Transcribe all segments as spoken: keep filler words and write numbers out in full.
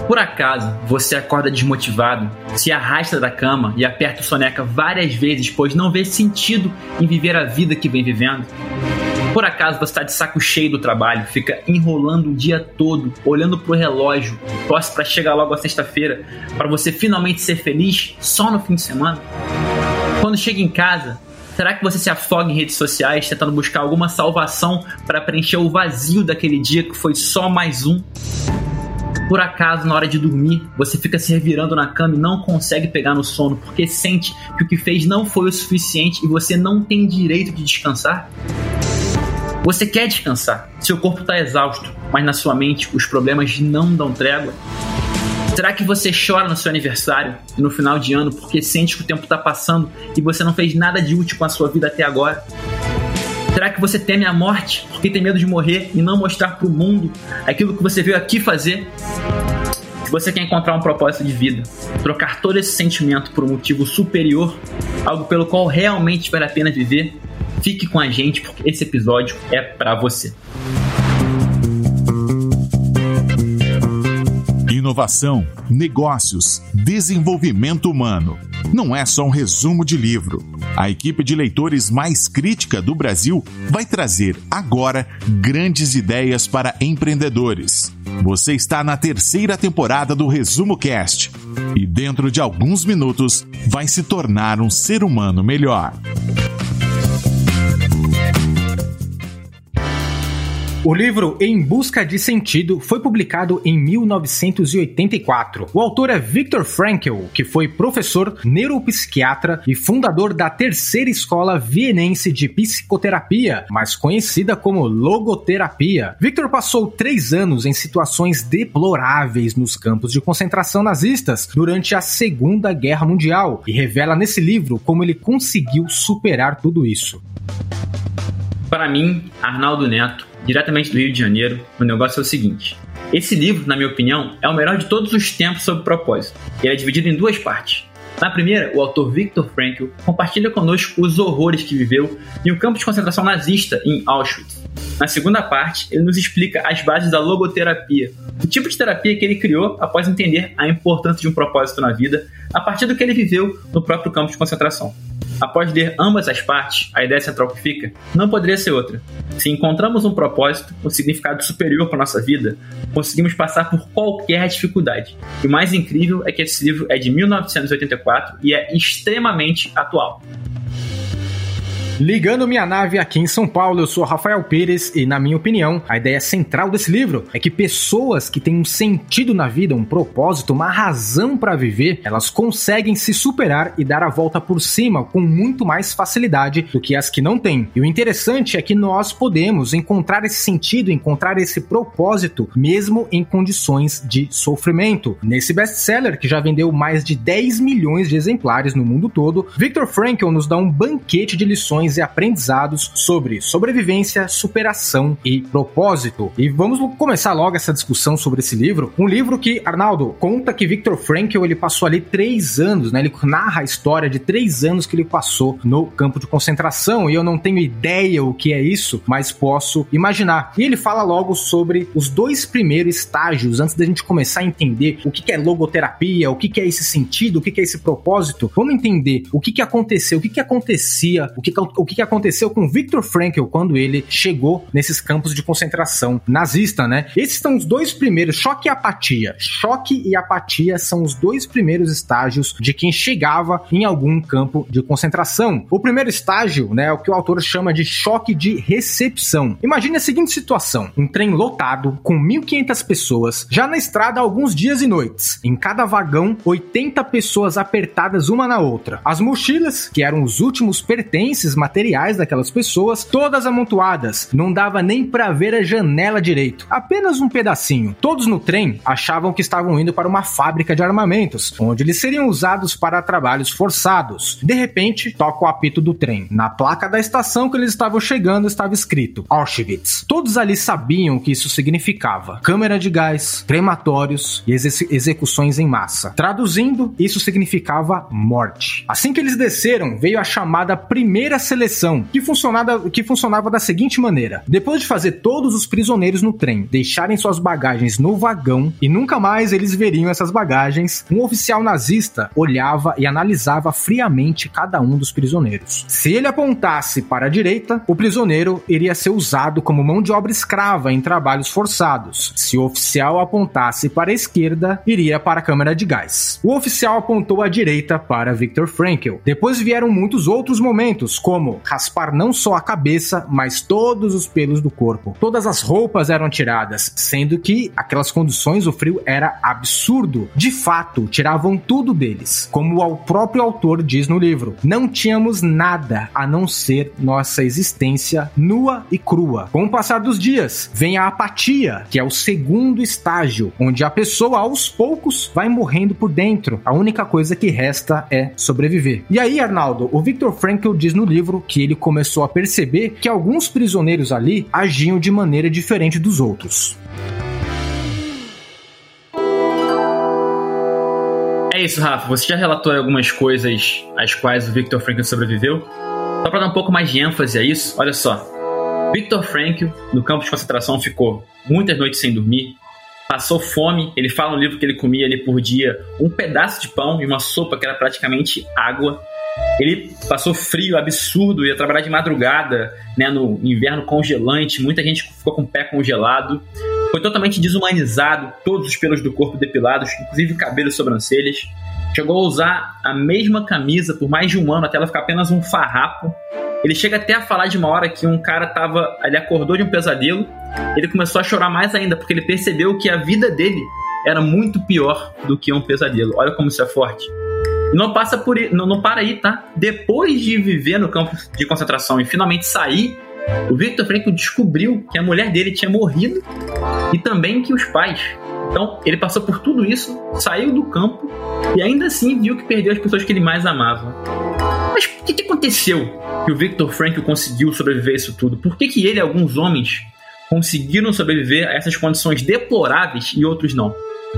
Por acaso, você acorda desmotivado, se arrasta da cama e aperta o soneca várias vezes, pois não vê sentido em viver a vida que vem vivendo? Por acaso você está de saco cheio do trabalho, fica enrolando o dia todo, olhando pro relógio, torce para chegar logo a sexta-feira, para você finalmente ser feliz só no fim de semana? Quando chega em casa, será que você se afoga em redes sociais tentando buscar alguma salvação para preencher o vazio daquele dia que foi só mais um? Por acaso, na hora de dormir, você fica se revirando na cama e não consegue pegar no sono porque sente que o que fez não foi o suficiente e você não tem direito de descansar? Você quer descansar, seu corpo está exausto, mas na sua mente os problemas não dão trégua? Será que você chora no seu aniversário e no final de ano porque sente que o tempo está passando e você não fez nada de útil com a sua vida até agora? Será que você teme a morte porque tem medo de morrer e não mostrar para o mundo aquilo que você veio aqui fazer? Se você quer encontrar um propósito de vida, trocar todo esse sentimento por um motivo superior, algo pelo qual realmente vale a pena viver, fique com a gente porque esse episódio é para você. Inovação, negócios, desenvolvimento humano. Não é só um resumo de livro. A equipe de leitores mais crítica do Brasil vai trazer agora grandes ideias para empreendedores. Você está na terceira temporada do Resumo Cast e dentro de alguns minutos vai se tornar um ser humano melhor. O livro Em Busca de Sentido foi publicado em mil novecentos e oitenta e quatro. O autor é Viktor Frankl, que foi professor, neuropsiquiatra e fundador da terceira escola vienense de psicoterapia, mais conhecida como logoterapia. Viktor passou três anos em situações deploráveis nos campos de concentração nazistas durante a Segunda Guerra Mundial e revela nesse livro como ele conseguiu superar tudo isso. Para mim, Arnaldo Neto, diretamente do Rio de Janeiro, o negócio é o seguinte. Esse livro, na minha opinião, é o melhor de todos os tempos sobre propósito. Ele é dividido em duas partes. Na primeira, o autor Viktor Frankl compartilha conosco os horrores que viveu em um campo de concentração nazista em Auschwitz. Na segunda parte, ele nos explica as bases da logoterapia, o tipo de terapia que ele criou após entender a importância de um propósito na vida a partir do que ele viveu no próprio campo de concentração. Após ler ambas as partes, a ideia central que fica não poderia ser outra. Se encontramos um propósito, um significado superior para a nossa vida, conseguimos passar por qualquer dificuldade. E o mais incrível é que esse livro é de mil novecentos e oitenta e quatro e é extremamente atual. Ligando minha nave aqui em São Paulo, eu sou Rafael Pires e, na minha opinião, a ideia central desse livro é que pessoas que têm um sentido na vida, um propósito, uma razão para viver, elas conseguem se superar e dar a volta por cima com muito mais facilidade do que as que não têm. E o interessante é que nós podemos encontrar esse sentido, encontrar esse propósito, mesmo em condições de sofrimento. Nesse best-seller, que já vendeu mais de dez milhões de exemplares no mundo todo, Viktor Frankl nos dá um banquete de lições e aprendizados sobre sobrevivência, superação e propósito. E vamos começar logo essa discussão sobre esse livro. Um livro que, Arnaldo, conta que Viktor Frankl, ele passou ali três anos, né? Ele narra a história de três anos que ele passou no campo de concentração, e eu não tenho ideia o que é isso, mas posso imaginar. E ele fala logo sobre os dois primeiros estágios, antes da gente começar a entender o que é logoterapia, o que é esse sentido, o que é esse propósito. Vamos entender o que aconteceu, o que acontecia, o que o que aconteceu com Viktor Frankl quando ele chegou nesses campos de concentração nazista, né? Esses são os dois primeiros, choque e apatia. Choque e apatia são os dois primeiros estágios de quem chegava em algum campo de concentração. O primeiro estágio, né, é o que o autor chama de choque de recepção. Imagine a seguinte situação: um trem lotado com mil e quinhentas pessoas, já na estrada há alguns dias e noites. Em cada vagão, oitenta pessoas apertadas uma na outra. As mochilas, que eram os últimos pertences materiais daquelas pessoas, todas amontoadas, não dava nem pra ver a janela direito, apenas um pedacinho. Todos no trem achavam que estavam indo para uma fábrica de armamentos, onde eles seriam usados para trabalhos forçados. De repente, toca o apito do trem. Na placa da estação que eles estavam chegando estava escrito Auschwitz. Todos ali sabiam o que isso significava: câmara de gás, crematórios e exe- execuções em massa. Traduzindo, isso significava morte. Assim que eles desceram, veio a chamada primeira seleção, que funcionava, que funcionava da seguinte maneira: depois de fazer todos os prisioneiros no trem deixarem suas bagagens no vagão e nunca mais eles veriam essas bagagens, um oficial nazista olhava e analisava friamente cada um dos prisioneiros. Se ele apontasse para a direita, o prisioneiro iria ser usado como mão de obra escrava em trabalhos forçados. Se o oficial apontasse para a esquerda, iria para a câmara de gás. O oficial apontou à direita para Viktor Frankl. Depois vieram muitos outros momentos, como raspar não só a cabeça, mas todos os pelos do corpo. Todas as roupas eram tiradas, sendo que aquelas condições o frio era absurdo. De fato, tiravam tudo deles. Como o próprio autor diz no livro, não tínhamos nada a não ser nossa existência nua e crua. Com o passar dos dias, vem a apatia, que é o segundo estágio, onde a pessoa aos poucos vai morrendo por dentro. A única coisa que resta é sobreviver. E aí, Arnaldo, o Viktor Frankl diz no livro que ele começou a perceber que alguns prisioneiros ali agiam de maneira diferente dos outros. É isso, Rafa. Você já relatou algumas coisas às quais o Viktor Frankl sobreviveu? Só para dar um pouco mais de ênfase a isso, olha só. Viktor Frankl, no campo de concentração, ficou muitas noites sem dormir, passou fome. Ele fala no livro que ele comia ali por dia um pedaço de pão e uma sopa que era praticamente água. Ele passou frio absurdo, ia trabalhar de madrugada, né, no inverno congelante, muita gente ficou com o pé congelado. Foi totalmente desumanizado, todos os pelos do corpo depilados, inclusive cabelo e sobrancelhas. Chegou a usar a mesma camisa por mais de um ano, até ela ficar apenas um farrapo. Ele chega até a falar de uma hora que um cara tava, ele acordou de um pesadelo, ele começou a chorar mais ainda, porque ele percebeu que a vida dele era muito pior do que um pesadelo. Olha como isso é forte. Não passa por não, não para aí, tá? Depois de viver no campo de concentração e finalmente sair, o Viktor Frankl descobriu que a mulher dele tinha morrido e também que os pais. Então, ele passou por tudo isso, saiu do campo e ainda assim viu que perdeu as pessoas que ele mais amava. Mas o que, que aconteceu que o Viktor Frankl conseguiu sobreviver a isso tudo? Por que, que ele e alguns homens conseguiram sobreviver a essas condições deploráveis e outros não?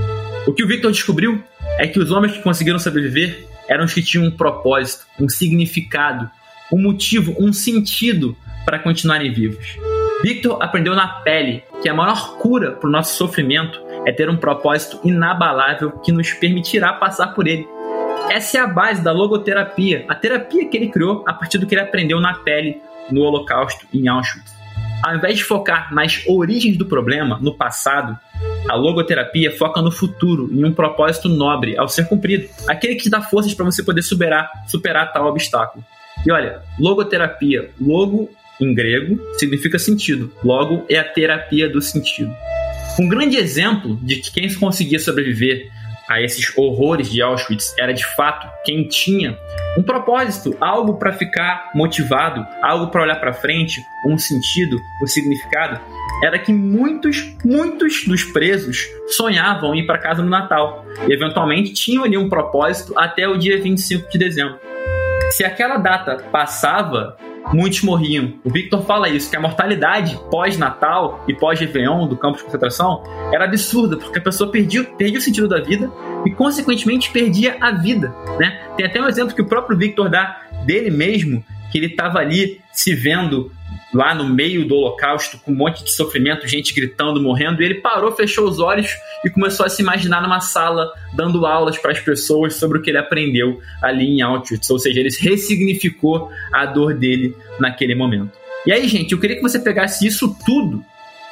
O que o Viktor descobriu é que os homens que conseguiram sobreviver eram os que tinham um propósito, um significado, um motivo, um sentido para continuarem vivos. Viktor aprendeu na pele que a maior cura para o nosso sofrimento é ter um propósito inabalável que nos permitirá passar por ele. Essa é a base da logoterapia, a terapia que ele criou a partir do que ele aprendeu na pele no Holocausto em Auschwitz. Ao invés de focar nas origens do problema, no passado, a logoterapia foca no futuro, em um propósito nobre ao ser cumprido, aquele que te dá forças para você poder superar, superar tal obstáculo. E olha, logoterapia, logo em grego significa sentido, logo é a terapia do sentido. Um grande exemplo de que quem conseguia sobreviver a esses horrores de Auschwitz era de fato quem tinha um propósito, algo para ficar motivado, algo para olhar para frente, um sentido, um significado, era que muitos, muitos dos presos sonhavam ir para casa no Natal e eventualmente tinham ali um propósito até o dia vinte e cinco de dezembro. Se aquela data passava, muitos morriam. O Viktor fala isso, que a mortalidade pós-Natal e pós-Réveillon do campo de concentração era absurda, porque a pessoa perdia, perdia o sentido da vida e, consequentemente, perdia a vida, né? Tem até um exemplo que o próprio Viktor dá dele mesmo, que ele estava ali se vendo lá no meio do Holocausto, com um monte de sofrimento, gente gritando, morrendo, e ele parou, fechou os olhos e começou a se imaginar numa sala, dando aulas para as pessoas sobre o que ele aprendeu ali em Auschwitz, ou seja, ele ressignificou a dor dele naquele momento. E aí, gente, eu queria que você pegasse isso tudo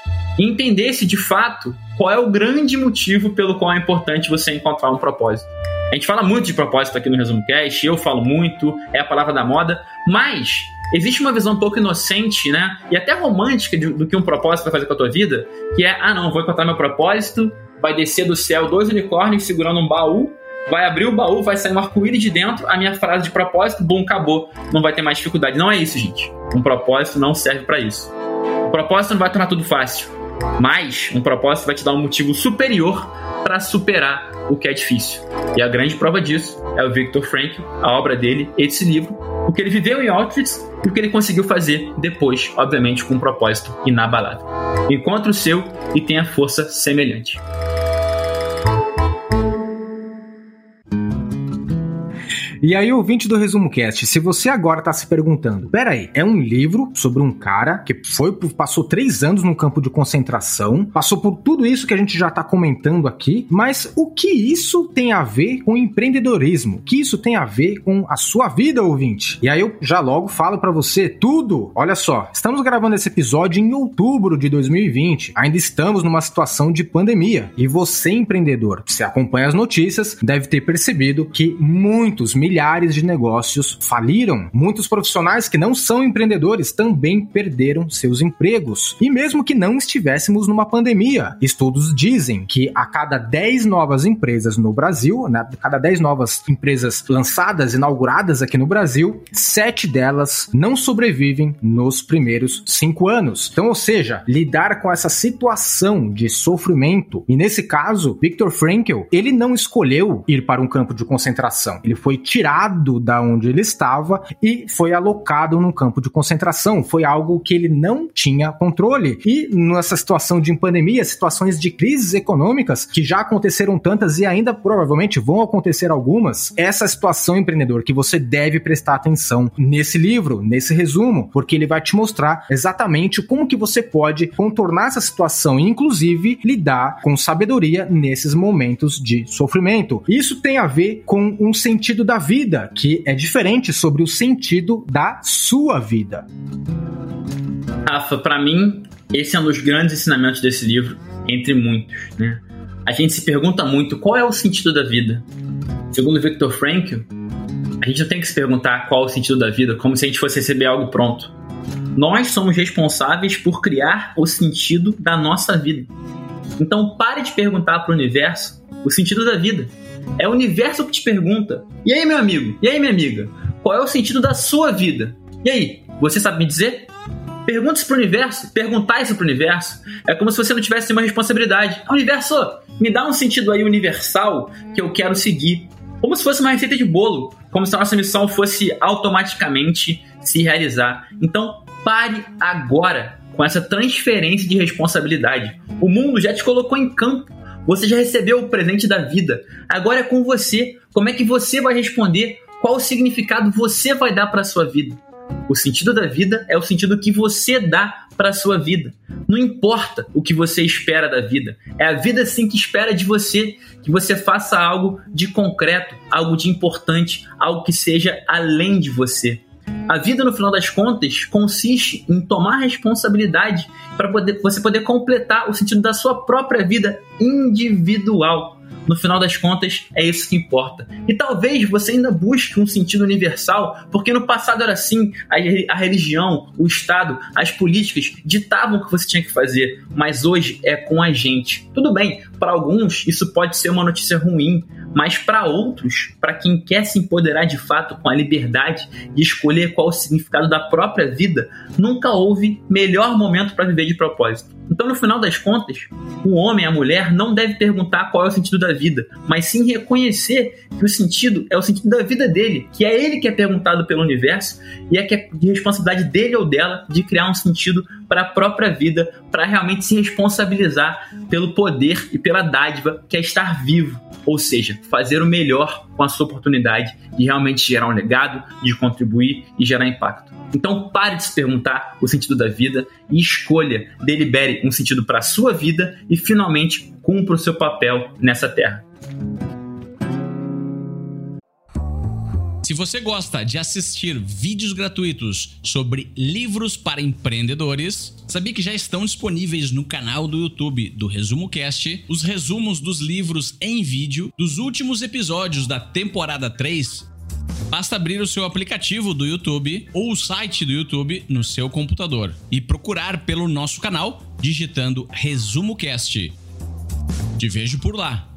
e entendesse de fato qual é o grande motivo pelo qual é importante você encontrar um propósito. A gente fala muito de propósito aqui no Resumo Cast, eu falo muito, é a palavra da moda, mas existe uma visão um pouco inocente, né, e até romântica do, do que um propósito vai fazer com a tua vida, que é, ah não, vou encontrar meu propósito, vai descer do céu dois unicórnios segurando um baú, vai abrir o baú, vai sair um arco-íris de dentro, a minha frase de propósito, bom, acabou, não vai ter mais dificuldade. Não é isso, gente. Um propósito não serve para isso. O propósito não vai tornar tudo fácil, mas um propósito vai te dar um motivo superior para superar o que é difícil. E a grande prova disso é o Viktor Frankl, a obra dele, esse livro, o que ele viveu em Auschwitz e o que ele conseguiu fazer depois, obviamente com um propósito inabalável. Encontre o seu e tenha força semelhante. E aí, ouvinte do Resumo Cast, se você agora tá se perguntando, peraí, é um livro sobre um cara que foi, passou três anos num campo de concentração, passou por tudo isso que a gente já tá comentando aqui, mas o que isso tem a ver com empreendedorismo? O que isso tem a ver com a sua vida, ouvinte? E aí eu já logo falo pra você tudo. Olha só, estamos gravando esse episódio em outubro de dois mil e vinte, ainda estamos numa situação de pandemia, e você, empreendedor, se acompanha as notícias, deve ter percebido que muitos, milhares de negócios faliram. Muitos profissionais que não são empreendedores também perderam seus empregos. E mesmo que não estivéssemos numa pandemia, estudos dizem que a cada dez novas empresas no Brasil, né, a cada dez novas empresas lançadas, inauguradas aqui no Brasil, sete delas não sobrevivem nos primeiros cinco anos. Então, ou seja, lidar com essa situação de sofrimento, e nesse caso, Viktor Frankl, ele não escolheu ir para um campo de concentração. Ele foi tirado da onde ele estava e foi alocado num campo de concentração. Foi algo que ele não tinha controle. E nessa situação de pandemia, situações de crises econômicas, que já aconteceram tantas e ainda provavelmente vão acontecer algumas, essa situação, empreendedor, que você deve prestar atenção nesse livro, nesse resumo, porque ele vai te mostrar exatamente como que você pode contornar essa situação e, inclusive, lidar com sabedoria nesses momentos de sofrimento. Isso tem a ver com um sentido da vida, que é diferente sobre o sentido da sua vida. Rafa, para mim, esse é um dos grandes ensinamentos desse livro, entre muitos, né? A gente se pergunta muito qual é o sentido da vida. Segundo Viktor Frankl, a gente não tem que se perguntar qual é o sentido da vida como se a gente fosse receber algo pronto. Nós somos responsáveis por criar o sentido da nossa vida. Então pare de perguntar para o universo o sentido da vida. É o universo que te pergunta: e aí, meu amigo? E aí, minha amiga? Qual é o sentido da sua vida? E aí, você sabe me dizer? Pergunta isso pro universo. Perguntar isso pro universo é como se você não tivesse uma responsabilidade. Universo, me dá um sentido aí universal que eu quero seguir. Como se fosse uma receita de bolo. Como se a nossa missão fosse automaticamente se realizar. Então, pare agora com essa transferência de responsabilidade. O mundo já te colocou em campo. Você já recebeu o presente da vida. Agora é com você. Como é que você vai responder? Qual o significado você vai dar para a sua vida? O sentido da vida é o sentido que você dá para a sua vida. Não importa o que você espera da vida. É a vida sim que espera de você, que você faça algo de concreto, algo de importante, algo que seja além de você. A vida, no final das contas, consiste em tomar responsabilidade para poder, você poder completar o sentido da sua própria vida individual. No final das contas, é isso que importa. E talvez você ainda busque um sentido universal, porque no passado era assim, a religião, o Estado, as políticas ditavam o que você tinha que fazer, mas hoje é com a gente. Tudo bem, para alguns isso pode ser uma notícia ruim, mas para outros, para quem quer se empoderar de fato com a liberdade de escolher qual o significado da própria vida, nunca houve melhor momento para viver de propósito. Então, no final das contas, o homem, a mulher, não deve perguntar qual é o sentido da vida, mas sim reconhecer que o sentido é o sentido da vida dele, que é ele que é perguntado pelo universo e é que é de responsabilidade dele ou dela de criar um sentido para a própria vida, para realmente se responsabilizar pelo poder e pela dádiva que é estar vivo, ou seja, fazer o melhor com a sua oportunidade de realmente gerar um legado, de contribuir e gerar impacto. Então pare de se perguntar o sentido da vida e escolha, delibere um sentido para a sua vida e finalmente cumpra o seu papel nessa terra. Se você gosta de assistir vídeos gratuitos sobre livros para empreendedores, sabia que já estão disponíveis no canal do YouTube do Resumo Cast os resumos dos livros em vídeo dos últimos episódios da temporada três? Basta abrir o seu aplicativo do YouTube ou o site do YouTube no seu computador e procurar pelo nosso canal digitando Resumo Cast. Te vejo por lá.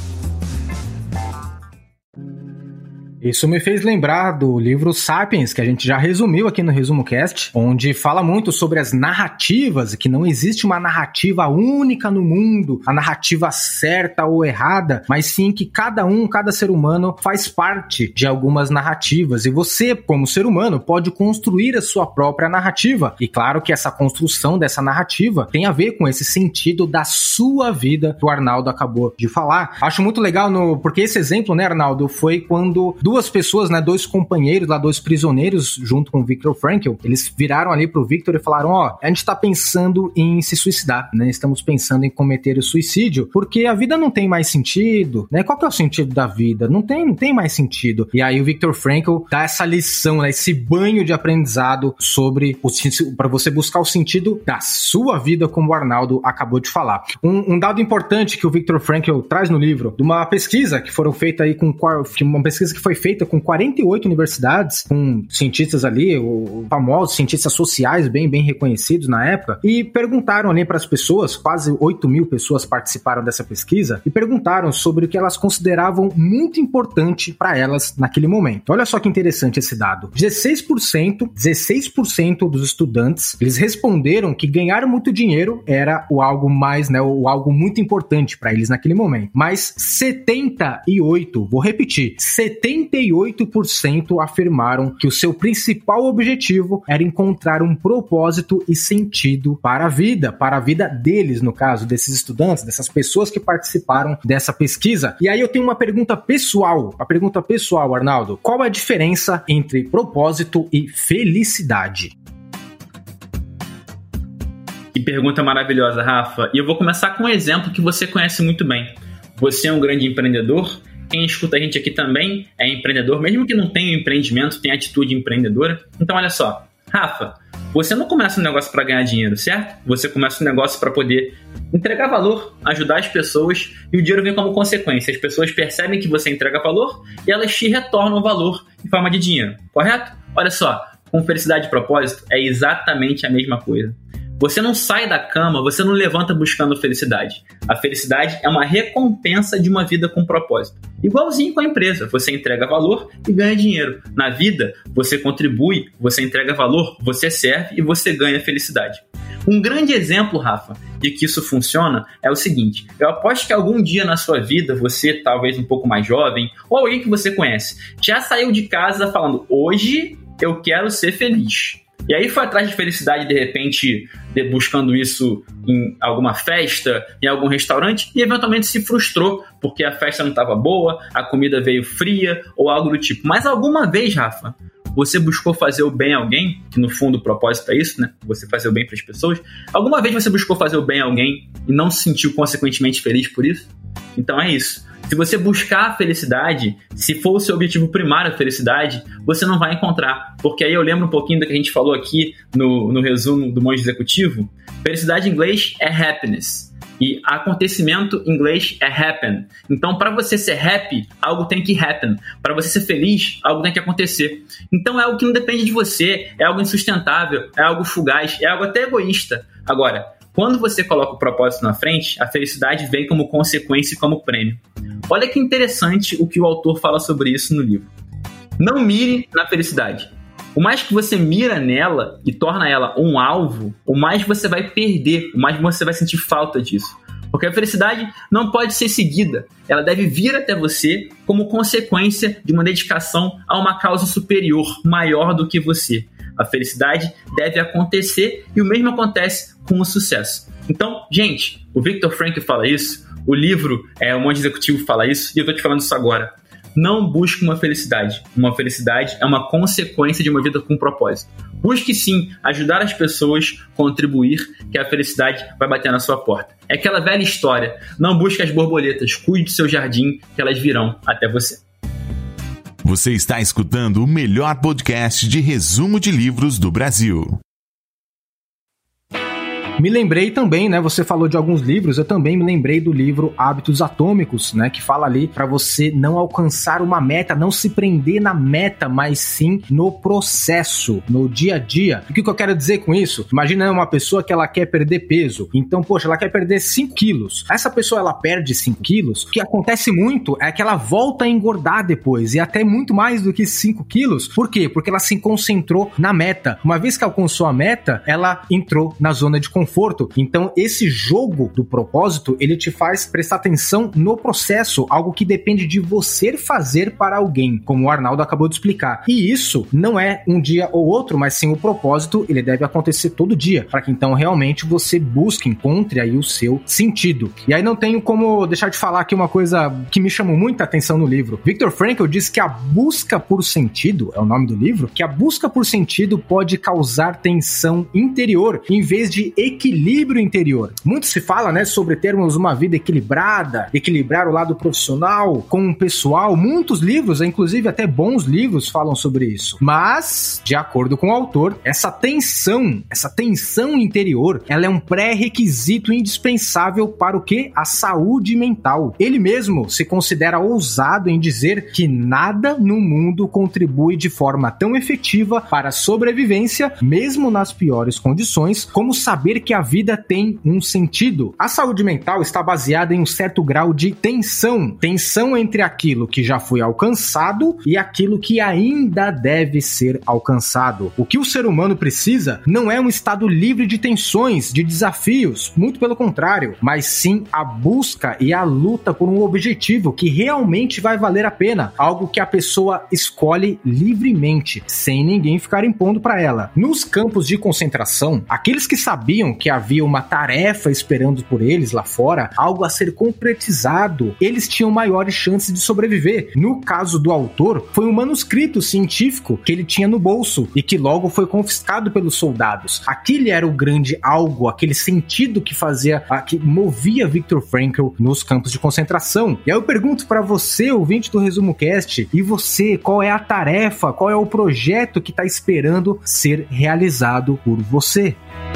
Isso me fez lembrar do livro Sapiens, que a gente já resumiu aqui no Resumo Cast, onde fala muito sobre as narrativas, e que não existe uma narrativa única no mundo, a narrativa certa ou errada, mas sim que cada um, cada ser humano faz parte de algumas narrativas, e você, como ser humano, pode construir a sua própria narrativa. E claro que essa construção dessa narrativa tem a ver com esse sentido da sua vida que o Arnaldo acabou de falar. Acho muito legal, no, porque esse exemplo, né, Arnaldo, foi quando duas pessoas, né, dois companheiros lá, dois prisioneiros junto com o Viktor Frankl, eles viraram ali pro Viktor e falaram, ó, a gente tá pensando em se suicidar, né, estamos pensando em cometer o suicídio, porque a vida não tem mais sentido, né, qual que é o sentido da vida? Não tem, não tem mais sentido. E aí o Viktor Frankl dá essa lição, né, esse banho de aprendizado sobre o para você buscar o sentido da sua vida, como o Arnaldo acabou de falar. Um, um dado importante que o Viktor Frankl traz no livro, de uma pesquisa que foram feita aí com uma pesquisa que foi feita com quarenta e oito universidades, com cientistas ali, o, famosos cientistas sociais bem, bem reconhecidos na época, e perguntaram ali para as pessoas, quase oito mil pessoas participaram dessa pesquisa, e perguntaram sobre o que elas consideravam muito importante para elas naquele momento. Olha só que interessante esse dado. dezesseis por cento, dezesseis por cento dos estudantes, eles responderam que ganhar muito dinheiro era o algo mais, né, o algo muito importante para eles naquele momento. Mas setenta e oito, vou repetir, setenta e oito por cento afirmaram que o seu principal objetivo era encontrar um propósito e sentido para a vida, para a vida deles, no caso, desses estudantes, dessas pessoas que participaram dessa pesquisa. E aí eu tenho uma pergunta pessoal, uma pergunta pessoal, Arnaldo. Qual é a diferença entre propósito e felicidade? Que pergunta maravilhosa, Rafa. E eu vou começar com um exemplo que você conhece muito bem. Você é um grande empreendedor. Quem escuta a gente aqui também é empreendedor, mesmo que não tenha empreendimento, tem atitude empreendedora. Então, olha só. Rafa, você não começa um negócio para ganhar dinheiro, certo? Você começa um negócio para poder entregar valor, ajudar as pessoas, e o dinheiro vem como consequência. As pessoas percebem que você entrega valor e elas te retornam o valor em forma de dinheiro, correto? Olha só, com felicidade e propósito é exatamente a mesma coisa. Você não sai da cama, você não levanta buscando felicidade. A felicidade é uma recompensa de uma vida com propósito. Igualzinho com a empresa, você entrega valor e ganha dinheiro. Na vida, você contribui, você entrega valor, você serve e você ganha felicidade. Um grande exemplo, Rafa, de que isso funciona é o seguinte: eu aposto que algum dia na sua vida, você, talvez um pouco mais jovem, ou alguém que você conhece, já saiu de casa falando, hoje eu quero ser feliz. E aí foi atrás de felicidade, de repente, de, buscando isso em alguma festa, em algum restaurante, e eventualmente se frustrou, porque a festa não estava boa, a comida veio fria, ou algo do tipo. Mas alguma vez, Rafa, você buscou fazer o bem a alguém, que no fundo o propósito é isso, né? Você fazer o bem para as pessoas. Alguma vez você buscou fazer o bem a alguém e não se sentiu consequentemente feliz por isso? Então é isso. Se você buscar a felicidade, se for o seu objetivo primário a felicidade, você não vai encontrar. Porque aí eu lembro um pouquinho do que a gente falou aqui no, no resumo do Monge Executivo. Felicidade em inglês é happiness. E acontecimento em inglês é happen. Então, para você ser happy, algo tem que happen. Para você ser feliz, algo tem que acontecer. Então, é algo que não depende de você, é algo insustentável, é algo fugaz, é algo até egoísta. Agora, quando você coloca o propósito na frente, a felicidade vem como consequência e como prêmio. Olha que interessante o que o autor fala sobre isso no livro. Não mire na felicidade. O mais que você mira nela e torna ela um alvo, o mais você vai perder, o mais você vai sentir falta disso. Porque a felicidade não pode ser seguida. Ela deve vir até você como consequência de uma dedicação a uma causa superior, maior do que você. A felicidade deve acontecer e o mesmo acontece com o sucesso. Então, gente, o Viktor Frankl fala isso, o livro, é, o Monge Executivo fala isso, e eu estou te falando isso agora. Não busque uma felicidade. Uma felicidade é uma consequência de uma vida com propósito. Busque sim ajudar as pessoas, contribuir, que a felicidade vai bater na sua porta. É aquela velha história. Não busque as borboletas, cuide do seu jardim, que elas virão até você. Você está escutando o melhor podcast de resumo de livros do Brasil. Me lembrei também, né, você falou de alguns livros, eu também me lembrei do livro Hábitos Atômicos, né, que fala ali para você não alcançar uma meta, não se prender na meta, mas sim no processo, no dia a dia. O que eu quero dizer com isso? Imagina uma pessoa que ela quer perder peso, então, poxa, ela quer perder cinco quilos. Essa pessoa, ela perde cinco quilos, o que acontece muito é que ela volta a engordar depois, e até muito mais do que cinco quilos. Por quê? Porque ela se concentrou na meta. Uma vez que alcançou a meta, ela entrou na zona de conforto. conforto. Então, esse jogo do propósito, ele te faz prestar atenção no processo, algo que depende de você fazer para alguém, como o Arnaldo acabou de explicar. E isso não é um dia ou outro, mas sim o propósito, ele deve acontecer todo dia, para que então realmente você busque, encontre aí o seu sentido. E aí não tenho como deixar de falar aqui uma coisa que me chamou muita atenção no livro. Viktor Frankl diz que a busca por sentido, é o nome do livro, que a busca por sentido pode causar tensão interior, em vez de equilíbrio interior. Muito se fala, né, sobre termos uma vida equilibrada, equilibrar o lado profissional com o pessoal. Muitos livros, inclusive até bons livros, falam sobre isso. Mas, de acordo com o autor, essa tensão, essa tensão interior, ela é um pré-requisito indispensável para o quê? A saúde mental. Ele mesmo se considera ousado em dizer que nada no mundo contribui de forma tão efetiva para a sobrevivência, mesmo nas piores condições, como saber que a vida tem um sentido. A saúde mental está baseada em um certo grau de tensão. Tensão entre aquilo que já foi alcançado e aquilo que ainda deve ser alcançado. O que o ser humano precisa não é um estado livre de tensões, de desafios, muito pelo contrário, mas sim a busca e a luta por um objetivo que realmente vai valer a pena, algo que a pessoa escolhe livremente, sem ninguém ficar impondo para ela. Nos campos de concentração, aqueles que sabiam que havia uma tarefa esperando por eles lá fora, algo a ser concretizado, eles tinham maiores chances de sobreviver. No caso do autor, foi um manuscrito científico que ele tinha no bolso e que logo foi confiscado pelos soldados. Aquele era o grande algo, aquele sentido que fazia, que movia Viktor Frankl nos campos de concentração. E aí eu pergunto para você, ouvinte do Resumo Cast, e você, qual é a tarefa, qual é o projeto que está esperando ser realizado por você?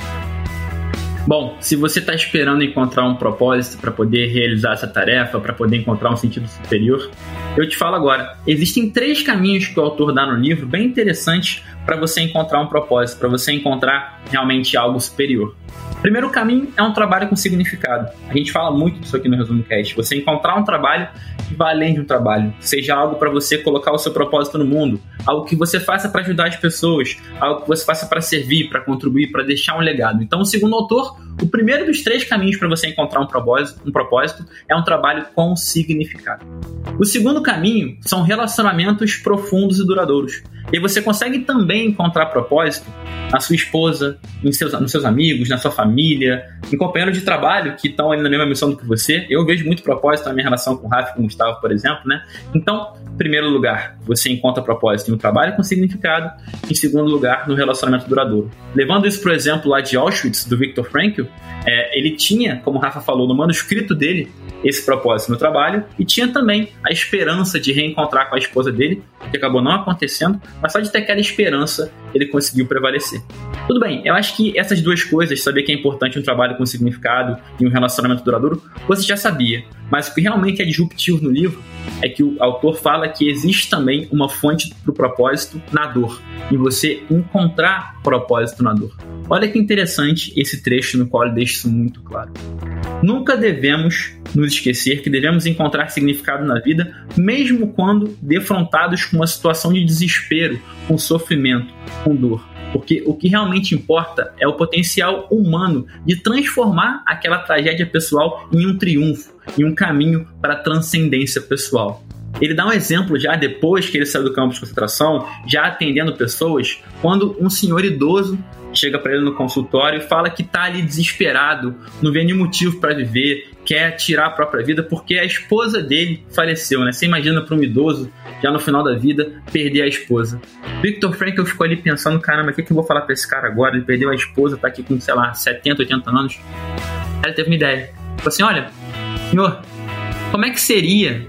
Bom, se você está esperando encontrar um propósito para poder realizar essa tarefa, para poder encontrar um sentido superior, eu te falo agora. Existem três caminhos que o autor dá no livro, bem interessantes, para você encontrar um propósito, para você encontrar realmente algo superior. O primeiro caminho é um trabalho com significado. A gente fala muito disso aqui no Resumo Cast. Você encontrar um trabalho que vá além de um trabalho, seja algo para você colocar o seu propósito no mundo, algo que você faça para ajudar as pessoas, algo que você faça para servir, para contribuir, para deixar um legado. Então, segundo o autor, o primeiro dos três caminhos para você encontrar um propósito, um propósito é um trabalho com significado. O segundo caminho são relacionamentos profundos e duradouros. E você consegue também encontrar propósito na sua esposa, em seus, nos seus amigos, na sua família, em companheiros de trabalho que estão ali na mesma missão do que você. Eu vejo muito propósito na minha relação com o Rafa e com o Gustavo, por exemplo, né? Então, em primeiro lugar, você encontra propósito em um trabalho com significado. Em segundo lugar, no relacionamento duradouro. Levando isso para o exemplo lá de Auschwitz, do Viktor Frankl, é, ele tinha, como o Rafa falou, no manuscrito dele, esse propósito no trabalho, e tinha também a esperança de reencontrar com a esposa dele, que acabou não acontecendo, mas só de ter aquela esperança, ele conseguiu prevalecer. Tudo bem, eu acho que essas duas coisas, saber que é importante um trabalho com significado e um relacionamento duradouro, você já sabia, mas o que realmente é disruptivo no livro é que o autor fala que existe também uma fonte para o propósito na dor, e você encontrar propósito na dor. Olha que interessante esse trecho no qual ele deixa isso muito claro. Nunca devemos nos esquecer que devemos encontrar significado na vida, mesmo quando defrontados com uma situação de desespero, com sofrimento, com dor. Porque o que realmente importa é o potencial humano de transformar aquela tragédia pessoal em um triunfo, em um caminho para a transcendência pessoal. Ele dá um exemplo já depois que ele saiu do campo de concentração, já atendendo pessoas, quando um senhor idoso chega para ele no consultório e fala que está ali desesperado, não vê nenhum motivo para viver, quer tirar a própria vida porque a esposa dele faleceu, né? Você imagina para um idoso, já no final da vida, perder a esposa. Viktor Frankl ficou ali pensando, caramba, o que, que eu vou falar para esse cara agora? Ele perdeu a esposa, tá aqui com, sei lá, setenta, oitenta anos. Aí ele teve uma ideia. Falou assim, olha, senhor, como é que seria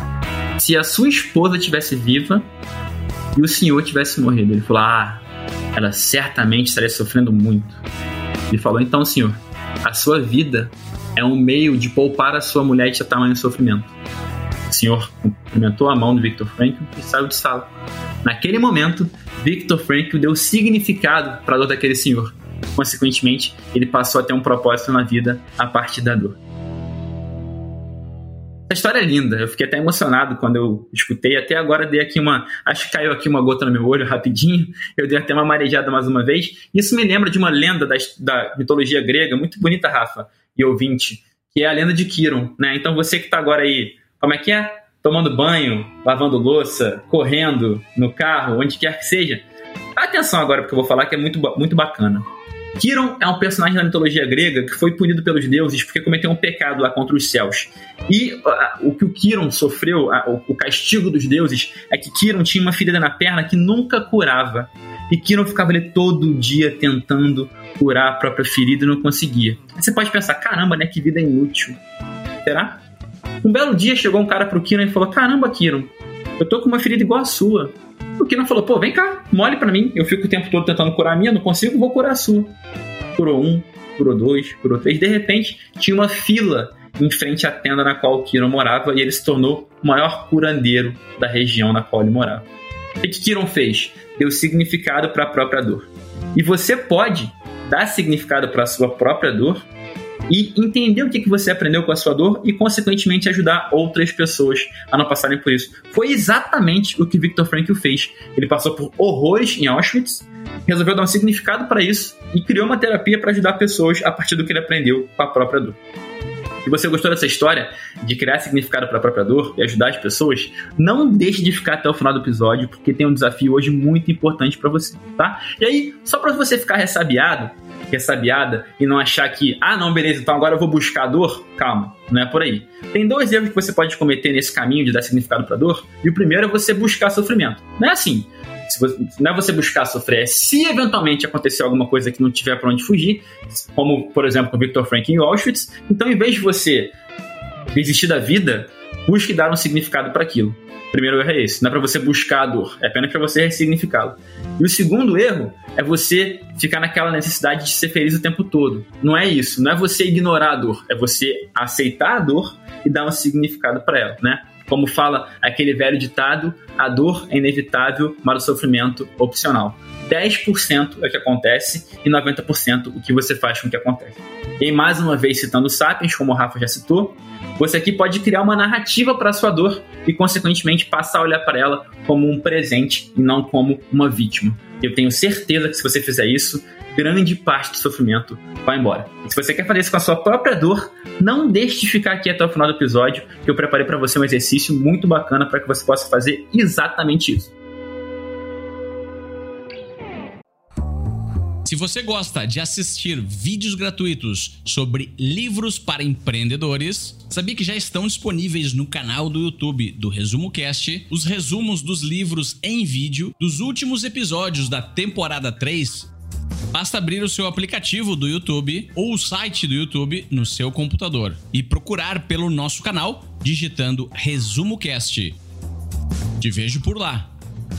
se a sua esposa estivesse viva e o senhor tivesse morrido? Ele falou, ah, ela certamente estaria sofrendo muito. Ele falou, então, senhor, a sua vida é um meio de poupar a sua mulher de tamanho sofrimento. O senhor cumprimentou a mão do Viktor Frankl e saiu de sala. Naquele momento, Viktor Frankl deu significado para a dor daquele senhor. Consequentemente, ele passou a ter um propósito na vida a partir da dor. Essa história é linda, eu fiquei até emocionado quando eu escutei, até agora dei aqui uma, acho que caiu aqui uma gota no meu olho rapidinho, eu dei até uma marejada mais uma vez. Isso me lembra de uma lenda da, da mitologia grega, muito bonita, Rafa e ouvinte, que é a lenda de Quiron, né? Então você que tá agora aí, como é que é? Tomando banho, lavando louça, correndo no carro, onde quer que seja, atenção agora porque eu vou falar que é muito, muito bacana. Quiron é um personagem da mitologia grega que foi punido pelos deuses porque cometeu um pecado lá contra os céus. E uh, o que o Quiron sofreu, uh, o castigo dos deuses, é que Quiron tinha uma ferida na perna que nunca curava. E Quiron ficava ali todo dia tentando curar a própria ferida e não conseguia. Aí você pode pensar, caramba, né, que vida inútil. Será? Um belo dia chegou um cara pro Quiron e falou, caramba, Quiron, eu tô com uma ferida igual a sua. O Quiron falou, pô, vem cá, mole pra mim. Eu fico o tempo todo tentando curar a minha, não consigo, vou curar a sua. Curou um, curou dois, curou três. De repente, tinha uma fila em frente à tenda na qual o Quiron morava e ele se tornou o maior curandeiro da região na qual ele morava. O que Quiron fez? Deu significado para a própria dor. E você pode dar significado para a sua própria dor e entender o que você aprendeu com a sua dor e, consequentemente, ajudar outras pessoas a não passarem por isso. Foi exatamente o que Viktor Frankl fez. Ele passou por horrores em Auschwitz, resolveu dar um significado para isso e criou uma terapia para ajudar pessoas a partir do que ele aprendeu com a própria dor. Se você gostou dessa história de criar significado para a própria dor e ajudar as pessoas, não deixe de ficar até o final do episódio, porque tem um desafio hoje muito importante para você, tá? E aí, só para você ficar ressabiado, ressabiada e não achar que, ah, não, beleza, então agora eu vou buscar a dor, calma, não é por aí. Tem dois erros que você pode cometer nesse caminho de dar significado para a dor, e o primeiro é você buscar sofrimento. Não é assim. Se você, não é você buscar sofrer, é se eventualmente acontecer alguma coisa que não tiver para onde fugir, como, por exemplo, com o Viktor Frankl em Auschwitz, então, em vez de você desistir da vida, busque dar um significado para aquilo. O primeiro erro é esse, não é para você buscar a dor, é apenas para você ressignificá-la. E o segundo erro é você ficar naquela necessidade de ser feliz o tempo todo. Não é isso, não é você ignorar a dor, é você aceitar a dor e dar um significado para ela, né? Como fala aquele velho ditado, a dor é inevitável, mas o sofrimento opcional. dez por cento é o que acontece e noventa por cento o que você faz com o que acontece. E aí, mais uma vez, citando o Sapiens, como o Rafa já citou, você aqui pode criar uma narrativa para a sua dor e, consequentemente, passar a olhar para ela como um presente e não como uma vítima. Eu tenho certeza que se você fizer isso, grande parte do sofrimento vai embora. E se você quer fazer isso com a sua própria dor, não deixe de ficar aqui até o final do episódio, que eu preparei para você um exercício muito bacana para que você possa fazer exatamente isso. Se você gosta de assistir vídeos gratuitos sobre livros para empreendedores, sabia que já estão disponíveis no canal do YouTube do Resumo Cast os resumos dos livros em vídeo dos últimos episódios da temporada três? Basta abrir o seu aplicativo do YouTube ou o site do YouTube no seu computador e procurar pelo nosso canal digitando Resumo Cast. Te vejo por lá.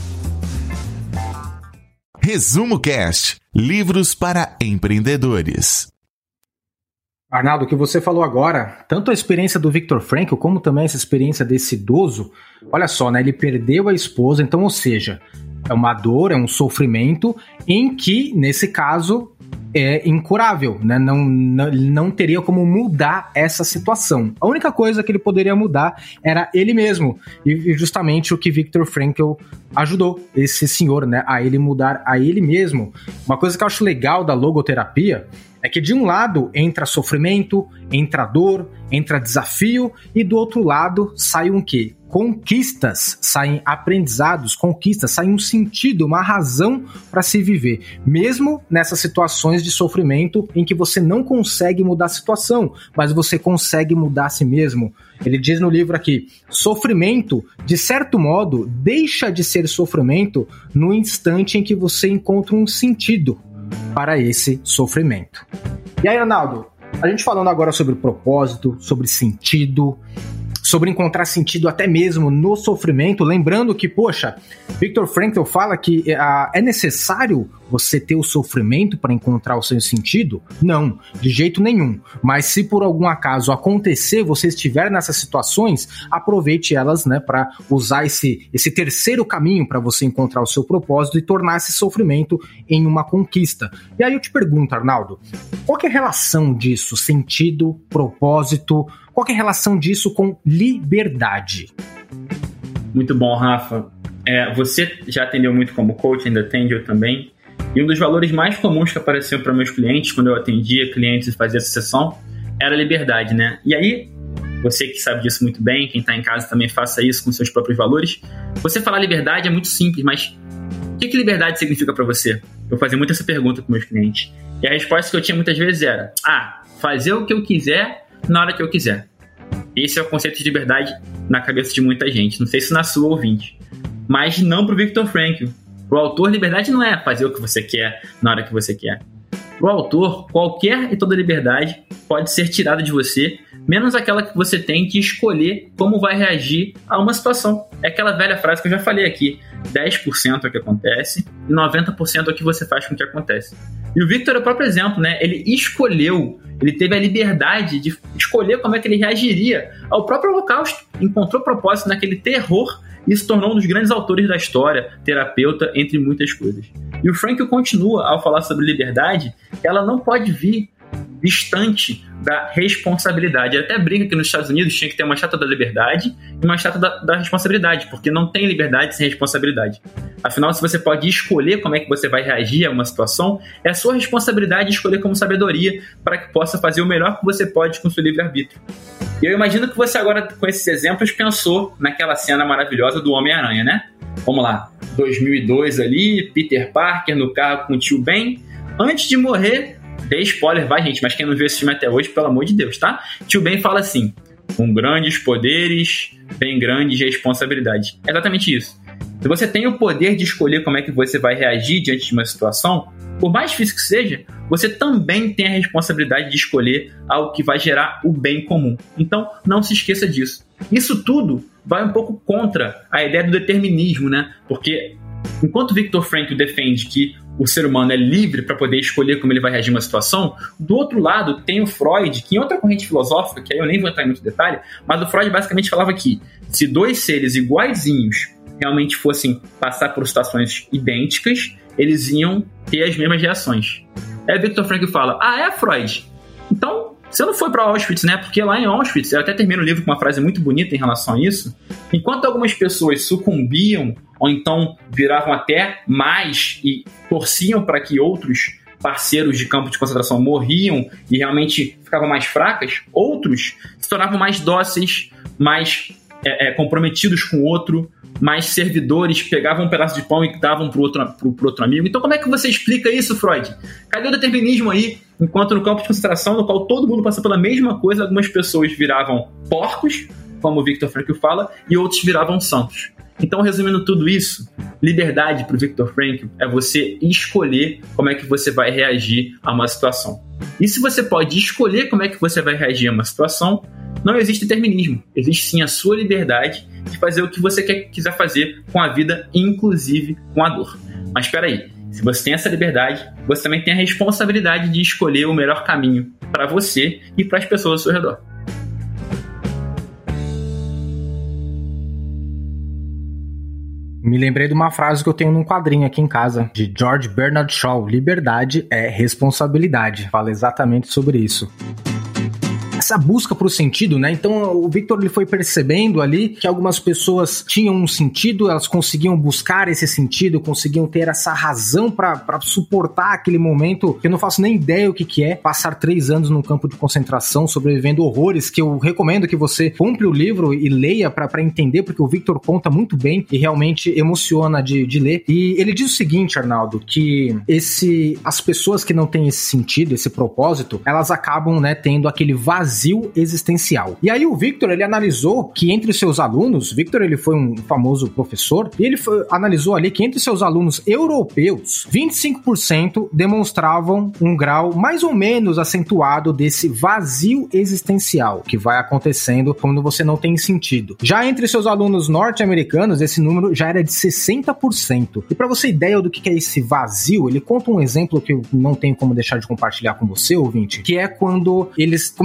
Resumo Cast, livros para empreendedores. Arnaldo, o que você falou agora, tanto a experiência do Viktor Frankl como também essa experiência desse idoso, olha só, né? Ele perdeu a esposa, então, ou seja, é uma dor, é um sofrimento em que, nesse caso, é incurável, né? Não, não, não teria como mudar essa situação. A única coisa que ele poderia mudar era ele mesmo, e justamente o que Viktor Frankl ajudou esse senhor, né, a ele mudar a ele mesmo. Uma coisa que eu acho legal da logoterapia é que de um lado entra sofrimento, entra dor, entra desafio, e do outro lado sai um quê? Conquistas, saem aprendizados, conquistas, sai um sentido, uma razão para se viver, mesmo nessas situações de sofrimento em que você não consegue mudar a situação, mas você consegue mudar a si mesmo. Ele diz no livro aqui, sofrimento, de certo modo, deixa de ser sofrimento no instante em que você encontra um sentido para esse sofrimento. E aí, Arnaldo, a gente falando agora sobre propósito, sobre sentido, sobre encontrar sentido até mesmo no sofrimento, lembrando que, poxa, Viktor Frankl fala que uh, é necessário você ter o sofrimento para encontrar o seu sentido? Não, de jeito nenhum. Mas se por algum acaso acontecer, você estiver nessas situações, aproveite elas, né, para usar esse, esse terceiro caminho para você encontrar o seu propósito e tornar esse sofrimento em uma conquista. E aí eu te pergunto, Arnaldo, qual que é a relação disso? Sentido, propósito? qual que é a relação disso com liberdade? Muito bom, Rafa. É, você já atendeu muito como coach, ainda atende, eu também. E um dos valores mais comuns que apareciam para meus clientes, quando eu atendia clientes e fazia essa sessão, era a liberdade, né? E aí, você que sabe disso muito bem, quem está em casa também faça isso com seus próprios valores. Você falar liberdade é muito simples, mas o que, que liberdade significa para você? Eu fazia muito essa pergunta com meus clientes. E a resposta que eu tinha muitas vezes era: ah, fazer o que eu quiser na hora que eu quiser. Esse é o conceito de liberdade na cabeça de muita gente. Não sei se na sua, ouvinte. Mas não para o Viktor Frankl. Para o autor, liberdade não é fazer o que você quer na hora que você quer. Para o autor, qualquer e toda liberdade pode ser tirada de você, menos aquela que você tem de escolher como vai reagir a uma situação. É aquela velha frase que eu já falei aqui: dez por cento é o que acontece e noventa por cento é o que você faz com o que acontece. E o Viktor é o próprio exemplo, né? Ele escolheu, ele teve a liberdade de escolher como é que ele reagiria ao próprio Holocausto. Encontrou propósito naquele terror e se tornou um dos grandes autores da história, terapeuta, entre muitas coisas. E o Frankl continua, ao falar sobre liberdade, que ela não pode vir distante da responsabilidade. Ele até brinca que nos Estados Unidos tinha que ter uma estátua da liberdade e uma estátua da, da responsabilidade, porque não tem liberdade sem responsabilidade. Afinal, se você pode escolher como é que você vai reagir a uma situação, é a sua responsabilidade escolher como sabedoria para que possa fazer o melhor que você pode com o seu livre-arbítrio. E eu imagino que você agora, com esses exemplos, pensou naquela cena maravilhosa do Homem-Aranha, né? Vamos lá, dois mil e dois ali, Peter Parker no carro com o tio Ben. Antes de morrer, dei spoiler, vai gente, mas quem não viu esse filme até hoje, pelo amor de Deus, tá? Tio Ben fala assim: com grandes poderes, vem grandes responsabilidades. É exatamente isso. Se você tem o poder de escolher como é que você vai reagir diante de uma situação, por mais difícil que seja, você também tem a responsabilidade de escolher algo que vai gerar o bem comum. Então, não se esqueça disso. Isso tudo vai um pouco contra a ideia do determinismo, né? Porque enquanto Viktor Frankl defende que o ser humano é livre para poder escolher como ele vai reagir a uma situação, do outro lado tem o Freud, que em outra corrente filosófica, que aí eu nem vou entrar em muito detalhe, mas o Freud basicamente falava que se dois seres iguaizinhos realmente fossem passar por situações idênticas, eles iam ter as mesmas reações. Aí Viktor Frankl fala: ah, é, Freud? Então, você não foi para Auschwitz, né? Porque lá em Auschwitz, eu até termino o livro com uma frase muito bonita em relação a isso, enquanto algumas pessoas sucumbiam, ou então viravam até mais e torciam para que outros parceiros de campo de concentração morriam e realmente ficavam mais fracas, outros se tornavam mais dóceis, mais é, é, comprometidos com o outro, mais servidores, pegavam um pedaço de pão e davam pro outro, pro, pro outro amigo. Então como é que você explica isso, Freud? Cadê o determinismo aí? Enquanto no campo de concentração, no qual todo mundo passou pela mesma coisa, algumas pessoas viravam porcos, como o Viktor Frankl fala, e outros viravam santos. Então, resumindo tudo isso, liberdade para o Viktor Frankl é você escolher como é que você vai reagir a uma situação. E se você pode escolher como é que você vai reagir a uma situação, não existe determinismo. Existe sim a sua liberdade de fazer o que você quer, quiser fazer com a vida, inclusive com a dor. Mas espera aí, se você tem essa liberdade, você também tem a responsabilidade de escolher o melhor caminho para você e para as pessoas ao seu redor. Me lembrei de uma frase que eu tenho num quadrinho aqui em casa, de George Bernard Shaw: liberdade é responsabilidade. Fala exatamente sobre isso. Essa busca por sentido, né? Então o Viktor ele foi percebendo ali que algumas pessoas tinham um sentido, elas conseguiam buscar esse sentido, conseguiam ter essa razão para suportar aquele momento, que eu não faço nem ideia o que, que é passar três anos num campo de concentração, sobrevivendo horrores, que eu recomendo que você compre o livro e leia para entender, porque o Viktor conta muito bem e realmente emociona de, de ler. E ele diz o seguinte, Arnaldo, que esse, as pessoas que não têm esse sentido, esse propósito, elas acabam, né, tendo aquele vazio vazio existencial. E aí o Viktor, ele analisou que entre os seus alunos, Viktor, ele foi um famoso professor, e ele foi, analisou ali que entre os seus alunos europeus, vinte e cinco por cento demonstravam um grau mais ou menos acentuado desse vazio existencial que vai acontecendo quando você não tem sentido. Já entre seus alunos norte-americanos, esse número já era de sessenta por cento. E para você ter ideia do que é esse vazio, ele conta um exemplo que eu não tenho como deixar de compartilhar com você, ouvinte, que é quando eles começou a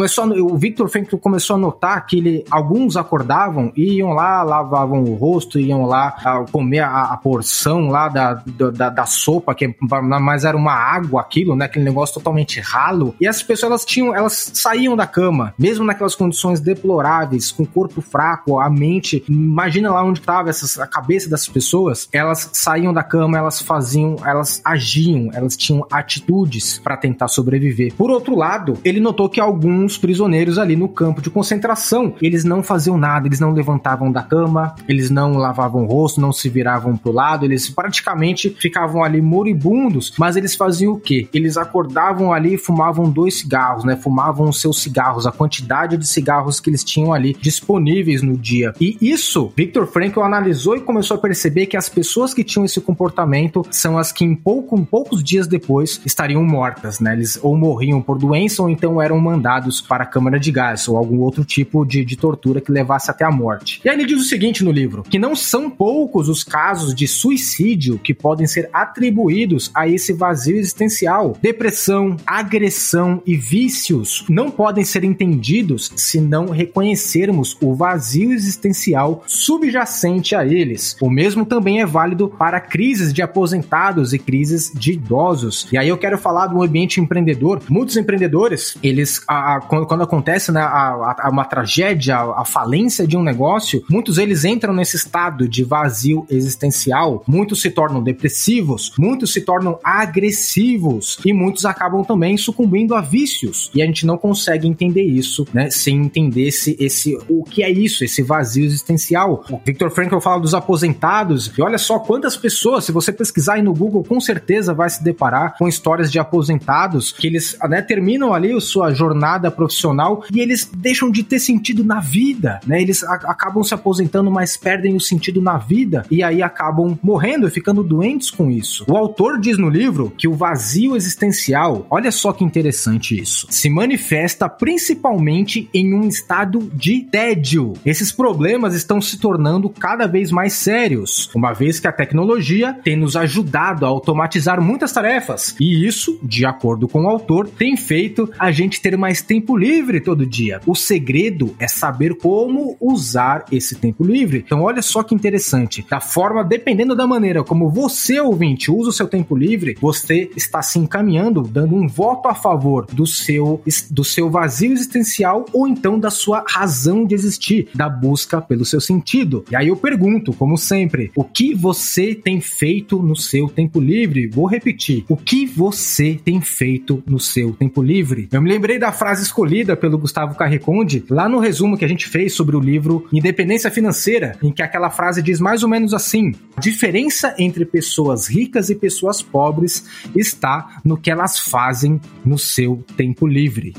o Viktor Frankl começou a notar que ele, alguns acordavam e iam lá, lavavam o rosto, iam lá a, comer a, a porção lá da, da, da sopa, que mas era uma água aquilo, né? Aquele negócio totalmente ralo. E as pessoas, elas tinham, elas saíam da cama, mesmo naquelas condições deploráveis, com o corpo fraco, a mente, imagina lá onde estava a cabeça dessas pessoas, elas saíam da cama, elas faziam, elas agiam, elas tinham atitudes para tentar sobreviver. Por outro lado, ele notou que alguns prisioneiros ali no campo de concentração, eles não faziam nada, eles não levantavam da cama, eles não lavavam o rosto, não se viravam pro lado, eles praticamente ficavam ali moribundos, mas eles faziam o quê? Eles acordavam ali e fumavam dois cigarros, né? Fumavam os seus cigarros, a quantidade de cigarros que eles tinham ali disponíveis no dia. E isso, Viktor Frankl analisou e começou a perceber que as pessoas que tinham esse comportamento são as que em, pouco, em poucos dias depois estariam mortas, né? Eles ou morriam por doença ou então eram mandados para a câmara de gás ou algum outro tipo de, de tortura que levasse até a morte. E aí ele diz o seguinte no livro, que não são poucos os casos de suicídio que podem ser atribuídos a esse vazio existencial. Depressão, agressão e vícios não podem ser entendidos se não reconhecermos o vazio existencial subjacente a eles. O mesmo também é válido para crises de aposentados e crises de idosos. E aí eu quero falar do ambiente empreendedor. Muitos empreendedores, eles, a, a, quando, quando acontece, né, a, a, uma tragédia, a, a falência de um negócio, muitos eles entram nesse estado de vazio existencial, muitos se tornam depressivos, muitos se tornam agressivos e muitos acabam também sucumbindo a vícios. E a gente não consegue entender isso, né, sem entender esse, esse, o que é isso, esse vazio existencial. O Viktor Frankl fala dos aposentados, e olha só quantas pessoas, se você pesquisar aí no Google, com certeza vai se deparar com histórias de aposentados que eles, né, terminam ali a sua jornada profissional e eles deixam de ter sentido na vida, né? Eles a- acabam se aposentando, mas perdem o sentido na vida e aí acabam morrendo e ficando doentes com isso. O autor diz no livro que o vazio existencial, olha só que interessante isso, se manifesta principalmente em um estado de tédio. Esses problemas estão se tornando cada vez mais sérios, uma vez que a tecnologia tem nos ajudado a automatizar muitas tarefas, e isso, de acordo com o autor, tem feito a gente ter mais tempo livre todo dia. O segredo é saber como usar esse tempo livre. Então olha só que interessante, da forma, dependendo da maneira como você, ouvinte, usa o seu tempo livre, você está se encaminhando, dando um voto a favor do seu, do seu vazio existencial ou então da sua razão de existir, da busca pelo seu sentido. E aí eu pergunto, como sempre, o que você tem feito no seu tempo livre? Vou repetir, o que você tem feito no seu tempo livre? Eu me lembrei da frase escolhida pelo Gustavo Carriconde lá no resumo que a gente fez sobre o livro Independência Financeira, em que aquela frase diz mais ou menos assim: a diferença entre pessoas ricas e pessoas pobres está no que elas fazem no seu tempo livre.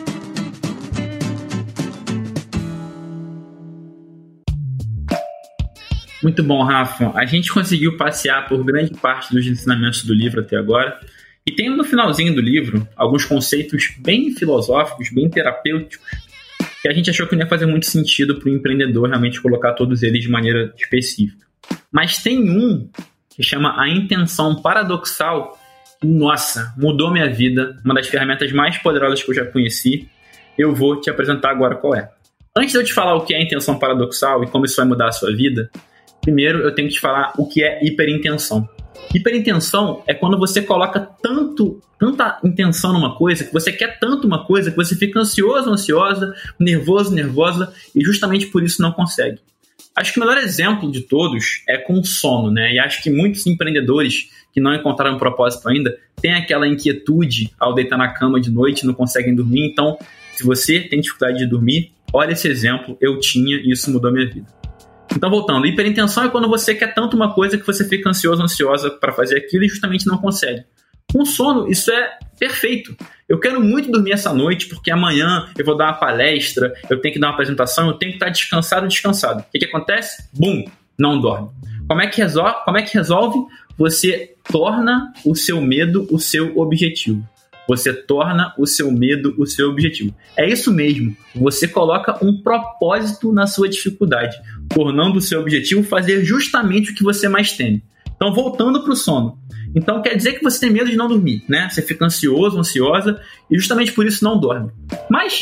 Muito bom, Rafa. A gente conseguiu passear por grande parte dos ensinamentos do livro até agora. E tem no finalzinho do livro alguns conceitos bem filosóficos, bem terapêuticos, que a gente achou que não ia fazer muito sentido para o empreendedor realmente colocar todos eles de maneira específica. Mas tem um que chama a intenção paradoxal, que, nossa, mudou minha vida, uma das ferramentas mais poderosas que eu já conheci. Eu vou te apresentar agora qual é. Antes de eu te falar o que é a intenção paradoxal e como isso vai mudar a sua vida, primeiro eu tenho que te falar o que é hiperintenção. Hiperintenção é quando você coloca tanto, tanta intenção numa coisa, que você quer tanto uma coisa, que você fica ansioso, ansiosa, nervoso, nervosa, e justamente por isso não consegue. Acho que o melhor exemplo de todos é com o sono, né? E acho que muitos empreendedores que não encontraram um propósito ainda têm aquela inquietude ao deitar na cama de noite e não conseguem dormir. Então, se você tem dificuldade de dormir, olha esse exemplo, eu tinha e isso mudou a minha vida. Então, voltando, hiperintenção é quando você quer tanto uma coisa que você fica ansioso, ansiosa para fazer aquilo e justamente não consegue. Com sono, isso é perfeito. Eu quero muito dormir essa noite porque amanhã eu vou dar uma palestra, eu tenho que dar uma apresentação, eu tenho que estar descansado, descansado. O que, que acontece? Bum! Não dorme. Como é que resolve? Como é que resolve? Você torna o seu medo o seu objetivo. Você torna o seu medo o seu objetivo. É isso mesmo. Você coloca um propósito na sua dificuldade, tornando o seu objetivo fazer justamente o que você mais teme. Então, voltando para o sono. Então, quer dizer que você tem medo de não dormir, né? Você fica ansioso, ansiosa, e justamente por isso não dorme. Mas,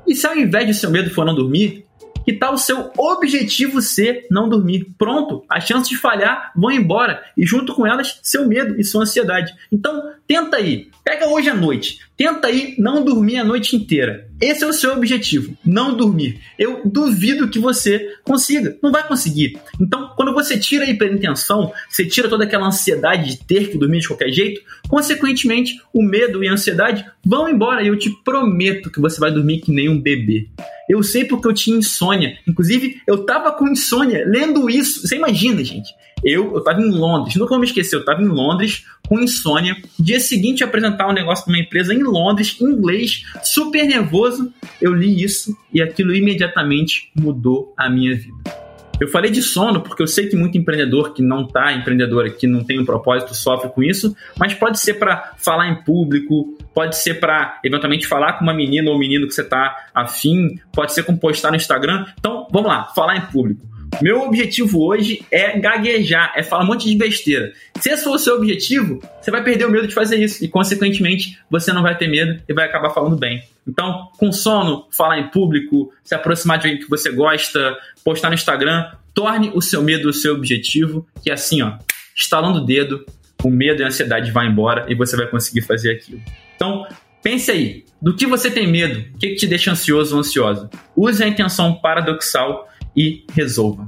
E se ao invés de seu medo for não dormir, que tal o seu objetivo ser não dormir? Pronto, as chances de falhar vão embora e junto com elas seu medo e sua ansiedade. Então tenta aí, pega hoje à noite, tenta aí não dormir a noite inteira. Esse é o seu objetivo, não dormir. Eu duvido que você consiga, não vai conseguir. Então quando você tira a hiperintenção, você tira toda aquela ansiedade de ter que dormir de qualquer jeito, consequentemente o medo e a ansiedade vão embora e eu te prometo que você vai dormir que nem um bebê. Eu sei porque eu tinha insônia. Inclusive, eu tava com insônia lendo isso. Você imagina, gente. Eu, eu tava em Londres. Nunca vou me esquecer. Eu tava em Londres com insônia. Dia seguinte, apresentar um negócio para uma empresa em Londres, em inglês, super nervoso. Eu li isso e aquilo imediatamente mudou a minha vida. Eu falei de sono porque eu sei que muito empreendedor que não está empreendedor aqui, não tem um propósito, sofre com isso, mas pode ser para falar em público, pode ser para eventualmente falar com uma menina ou menino que você está afim, pode ser com postar no Instagram. Então, vamos lá, falar em público. Meu objetivo hoje é gaguejar, é falar um monte de besteira. Se esse for o seu objetivo, você vai perder o medo de fazer isso e, consequentemente, você não vai ter medo e vai acabar falando bem. Então, com sono, falar em público, se aproximar de alguém que você gosta, postar no Instagram, torne o seu medo o seu objetivo, que assim, ó, estalando o dedo, o medo e a ansiedade vai embora e você vai conseguir fazer aquilo. Então, pense aí, do que você tem medo? O que, que te deixa ansioso ou ansiosa? Use a intenção paradoxal e resolva.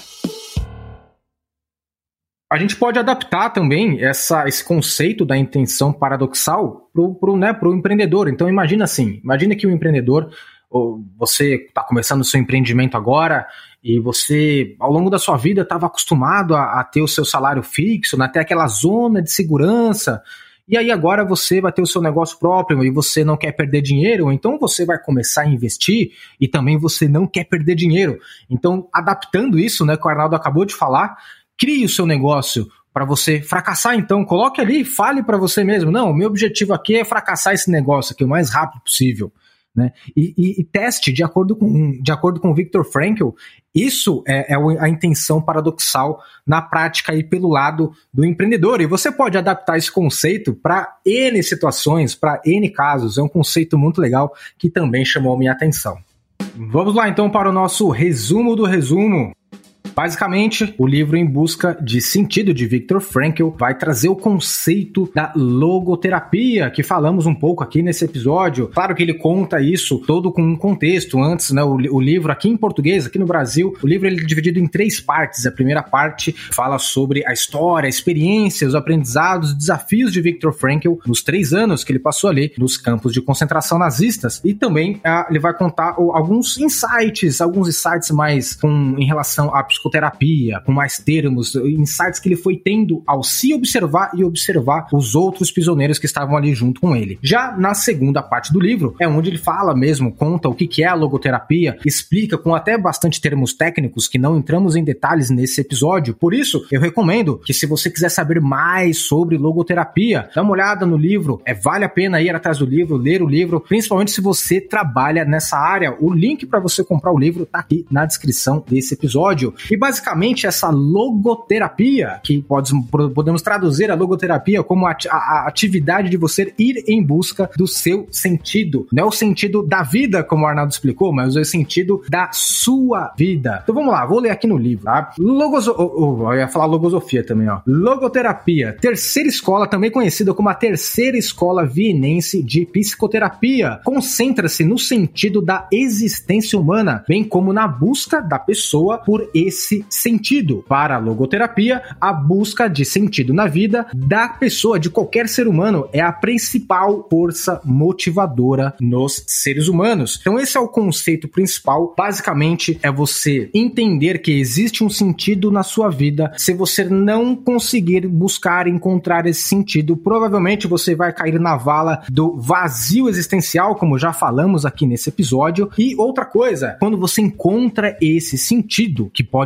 A gente pode adaptar também essa, esse conceito da intenção paradoxal pro, pro, né, pro empreendedor. Então imagina assim, imagina que o empreendedor, ou você está começando o seu empreendimento agora e você, ao longo da sua vida, estava acostumado a, a ter o seu salário fixo, né, ter aquela zona de segurança. E aí agora você vai ter o seu negócio próprio e você não quer perder dinheiro, então você vai começar a investir e também você não quer perder dinheiro. Então, adaptando isso, né, que o Arnaldo acabou de falar, crie o seu negócio para você fracassar. Então, coloque ali, fale para você mesmo, não, o meu objetivo aqui é fracassar esse negócio aqui o mais rápido possível. Né? E, e, e teste de acordo com, de acordo com o Viktor Frankl, isso é, é a intenção paradoxal na prática aí pelo lado do empreendedor, e você pode adaptar esse conceito para N situações, para N casos. É um conceito muito legal que também chamou minha atenção. Vamos lá então para o nosso resumo do resumo. Basicamente, o livro Em Busca de Sentido, de Viktor Frankl, vai trazer o conceito da logoterapia, que falamos um pouco aqui nesse episódio. Claro que ele conta isso todo com um contexto. Antes, né, o, o livro aqui em português, aqui no Brasil, o livro ele é dividido em três partes. A primeira parte fala sobre a história, a experiência, os aprendizados, os desafios de Viktor Frankl nos três anos que ele passou ali nos campos de concentração nazistas. E também ah, ele vai contar oh, alguns insights, alguns insights mais com, em relação à psicoterapia, com mais termos, insights que ele foi tendo ao se observar e observar os outros prisioneiros que estavam ali junto com ele. Já na segunda parte do livro, é onde ele fala mesmo, conta o que é a logoterapia, explica com até bastante termos técnicos que não entramos em detalhes nesse episódio. Por isso, eu recomendo que se você quiser saber mais sobre logoterapia, dá uma olhada no livro, é, vale a pena ir atrás do livro, ler o livro, principalmente se você trabalha nessa área. O link para você comprar o livro tá aqui na descrição desse episódio. E basicamente essa logoterapia, que pode, podemos traduzir a logoterapia como a, a, a atividade de você ir em busca do seu sentido. Não é o sentido da vida, como o Arnaldo explicou, mas é o sentido da sua vida. Então vamos lá, vou ler aqui no livro, tá? Logoso... Oh, oh, eu ia falar logosofia também, ó. Logoterapia, terceira escola, também conhecida como a terceira escola vienense de psicoterapia. Concentra-se no sentido da existência humana, bem como na busca da pessoa por esse sentido. Para a logoterapia, a busca de sentido na vida da pessoa, de qualquer ser humano, é a principal força motivadora nos seres humanos. Então esse é o conceito principal. Basicamente é você entender que existe um sentido na sua vida. Se você não conseguir buscar e encontrar esse sentido, provavelmente você vai cair na vala do vazio existencial, como já falamos aqui nesse episódio. E outra coisa, quando você encontra esse sentido, que pode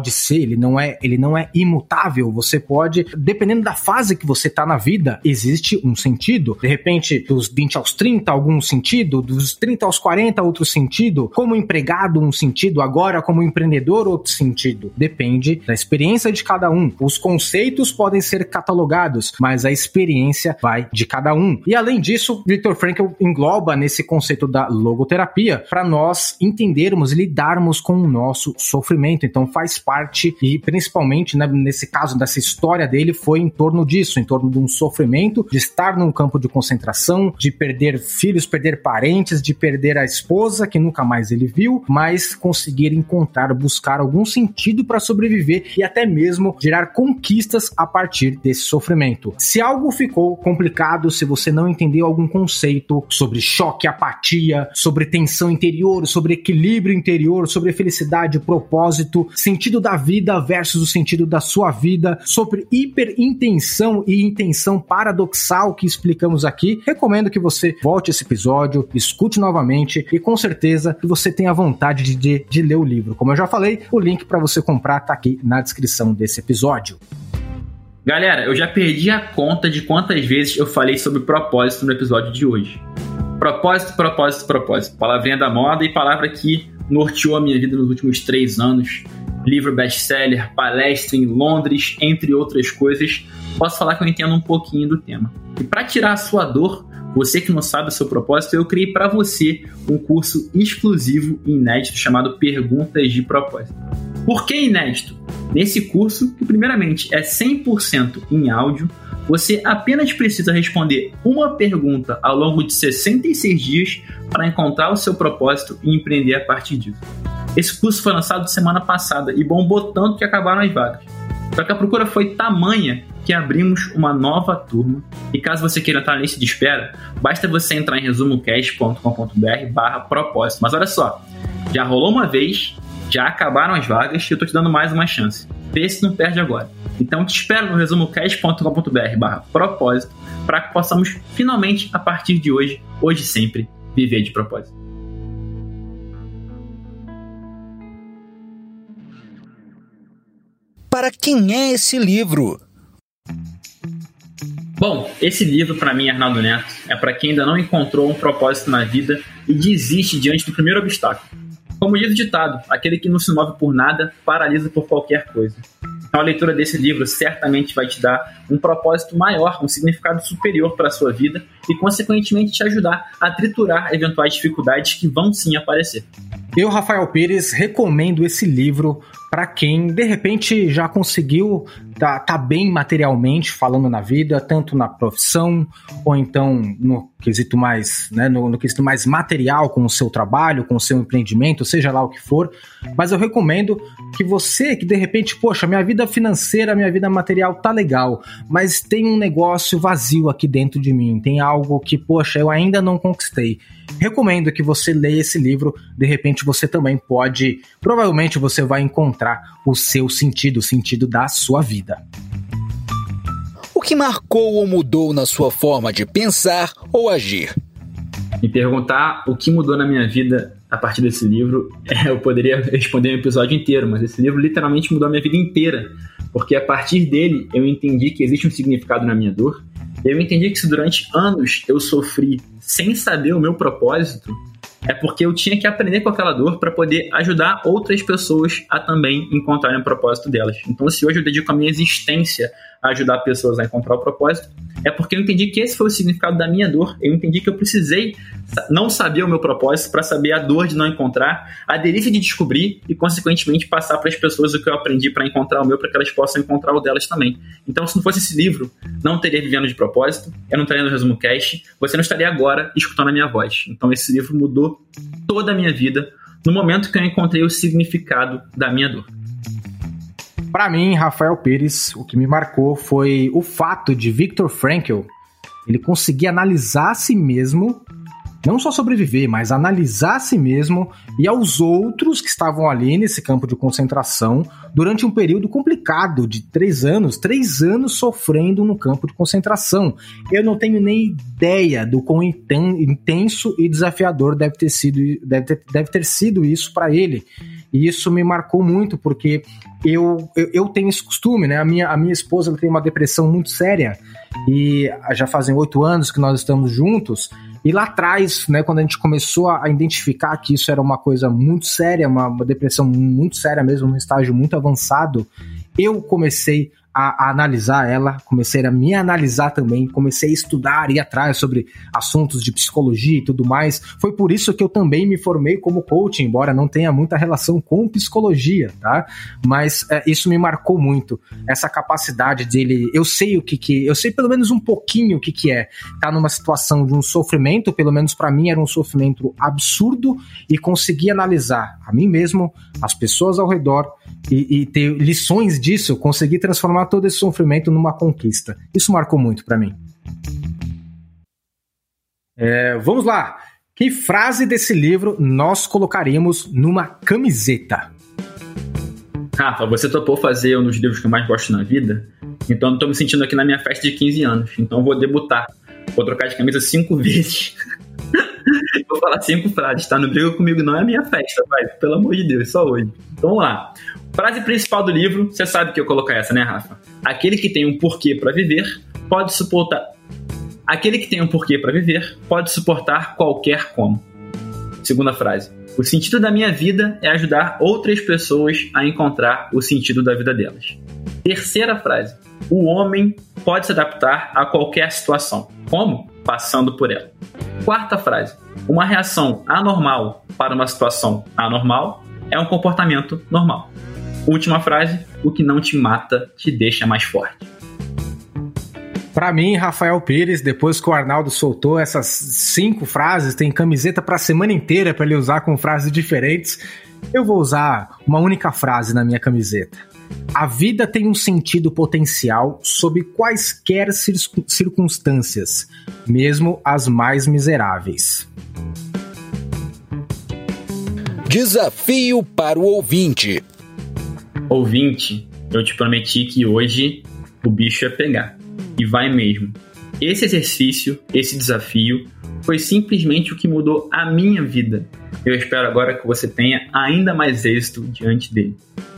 pode ser, ele não é, ele não é imutável. Você pode, dependendo da fase que você tá na vida, existe um sentido. De repente, dos vinte aos trinta, algum sentido, dos trinta aos quarenta, outro sentido. Como empregado, um sentido, agora como empreendedor, outro sentido. Depende da experiência de cada um. Os conceitos podem ser catalogados, mas a experiência vai de cada um. E além disso, Viktor Frankl engloba nesse conceito da logoterapia para nós entendermos e lidarmos com o nosso sofrimento. Então faz parte, e principalmente, né, nesse caso dessa história dele, foi em torno disso, em torno de um sofrimento, de estar num campo de concentração, de perder filhos, perder parentes, de perder a esposa, que nunca mais ele viu, mas conseguir encontrar, buscar algum sentido para sobreviver e até mesmo gerar conquistas a partir desse sofrimento. Se algo ficou complicado, se você não entendeu algum conceito sobre choque, apatia, sobre tensão interior, sobre equilíbrio interior, sobre felicidade, propósito, sentido da vida versus o sentido da sua vida, sobre hiperintenção e intenção paradoxal que explicamos aqui, recomendo que você volte esse episódio, escute novamente e com certeza que você tenha vontade de, de, de ler o livro. Como eu já falei, o link para você comprar tá aqui na descrição desse episódio. Galera, eu já perdi a conta de quantas vezes eu falei sobre propósito no episódio de hoje. Propósito, propósito, propósito. Palavrinha da moda e palavra que norteou a minha vida nos últimos três anos. Livro best-seller, palestra em Londres, entre outras coisas. Posso falar que eu entendo um pouquinho do tema. E para tirar a sua dor, você que não sabe o seu propósito, eu criei para você um curso exclusivo e inédito chamado Perguntas de Propósito. Por que inédito? Nesse curso, que primeiramente é cem por cento em áudio, você apenas precisa responder uma pergunta ao longo de sessenta e seis dias para encontrar o seu propósito e empreender a partir disso. Esse curso foi lançado semana passada e bombou tanto que acabaram as vagas. Só que a procura foi tamanha que abrimos uma nova turma. E caso você queira entrar na lista de espera, basta você entrar em resumocast ponto com ponto b r barra propósito. Mas olha só, já rolou uma vez, já acabaram as vagas e eu tô te dando mais uma chance. Vê se não perde agora. Então te espero no resumocast ponto com ponto b r barra propósito para que possamos finalmente, a partir de hoje, hoje e sempre, viver de propósito. Para quem é esse livro? Bom, esse livro para mim, Arnaldo Neto, é para quem ainda não encontrou um propósito na vida e desiste diante do primeiro obstáculo. Como diz o ditado, aquele que não se move por nada, paralisa por qualquer coisa. Então a leitura desse livro certamente vai te dar um propósito maior, um significado superior para a sua vida e, consequentemente, te ajudar a triturar eventuais dificuldades que vão sim aparecer. Eu, Rafael Pires, recomendo esse livro para quem, de repente, já conseguiu tá, tá bem materialmente falando na vida, tanto na profissão, ou então no quesito mais, né, no, no quesito mais material, com o seu trabalho, com o seu empreendimento, seja lá o que for. Mas eu recomendo que você, que de repente, poxa, minha vida financeira, minha vida material tá legal, mas tem um negócio vazio aqui dentro de mim, tem algo que, poxa, eu ainda não conquistei. Recomendo que você leia esse livro, de repente você também pode, provavelmente você vai encontrar o seu sentido, o sentido da sua vida. O que marcou ou mudou na sua forma de pensar ou agir? Me perguntar o que mudou na minha vida a partir desse livro, é, eu poderia responder um episódio inteiro, mas esse livro literalmente mudou a minha vida inteira, porque a partir dele eu entendi que existe um significado na minha dor. Eu entendi que se durante anos eu sofri sem saber o meu propósito, é porque eu tinha que aprender com aquela dor para poder ajudar outras pessoas a também encontrarem o propósito delas. Então, se hoje eu dedico a minha existência a ajudar pessoas a encontrar o propósito, é porque eu entendi que esse foi o significado da minha dor. Eu entendi que eu precisei não saber o meu propósito para saber a dor de não encontrar, a delícia de descobrir e, consequentemente, passar para as pessoas o que eu aprendi para encontrar o meu, para que elas possam encontrar o delas também. Então, se não fosse esse livro, não teria Vivendo de Propósito, eu não estaria no Resumo Cast, você não estaria agora escutando a minha voz. Então, esse livro mudou toda a minha vida no momento que eu encontrei o significado da minha dor. Para mim, Rafael Pires, o que me marcou foi o fato de Viktor Frankl ele conseguir analisar a si mesmo não só sobreviver, mas analisar a si mesmo e aos outros que estavam ali nesse campo de concentração durante um período complicado de três anos, três anos sofrendo no campo de concentração. Eu não tenho nem ideia do quão intenso e desafiador deve ter sido, deve ter, deve ter sido isso para ele. E isso me marcou muito, porque eu, eu, eu tenho esse costume, né? A minha, a minha esposa ela tem uma depressão muito séria, e já fazem oito anos que nós estamos juntos, e lá atrás, né, quando a gente começou a identificar que isso era uma coisa muito séria, uma, uma depressão muito séria mesmo, num estágio muito avançado, eu comecei a, a analisar ela, comecei a me analisar também, comecei a estudar, ir atrás sobre assuntos de psicologia e tudo mais. Foi por isso que eu também me formei como coach, embora não tenha muita relação com psicologia, tá? Mas é, isso me marcou muito, essa capacidade dele. Eu sei o que que, eu sei pelo menos um pouquinho o que que é estar numa situação de um sofrimento, pelo menos para mim era um sofrimento absurdo, e conseguir analisar a mim mesmo, as pessoas ao redor, e, e ter lições disso, conseguir transformar todo esse sofrimento numa conquista. Isso marcou muito para mim. É, vamos lá. Que frase desse livro nós colocaríamos numa camiseta? Rafa, você topou fazer um dos livros que eu mais gosto na vida, então eu tô me sentindo aqui na minha festa de quinze anos, então eu vou debutar. Vou trocar de camisa cinco vezes. Vou falar cinco frases, tá? Não briga comigo, não é a minha festa, vai. Pelo amor de Deus, só hoje. Então vamos lá. Frase principal do livro, você sabe que eu colocar essa, né, Rafa? Aquele que tem um porquê para viver pode suportar. Aquele que tem um porquê para viver pode suportar qualquer como. Segunda frase. O sentido da minha vida é ajudar outras pessoas a encontrar o sentido da vida delas. Terceira frase. O homem pode se adaptar a qualquer situação. Como? Passando por ela. Quarta frase. Uma reação anormal para uma situação anormal é um comportamento normal. Última frase. O que não te mata te deixa mais forte. Para mim, Rafael Pires, depois que o Arnaldo soltou essas cinco frases, tem camiseta para a semana inteira para ele usar com frases diferentes, eu vou usar uma única frase na minha camiseta. A vida tem um sentido potencial sob quaisquer circunstâncias, mesmo as mais miseráveis. Desafio para o ouvinte. Ouvinte, eu te prometi que hoje o bicho ia pegar. E vai mesmo. Esse exercício, esse desafio, foi simplesmente o que mudou a minha vida. Eu espero agora que você tenha ainda mais êxito diante dele.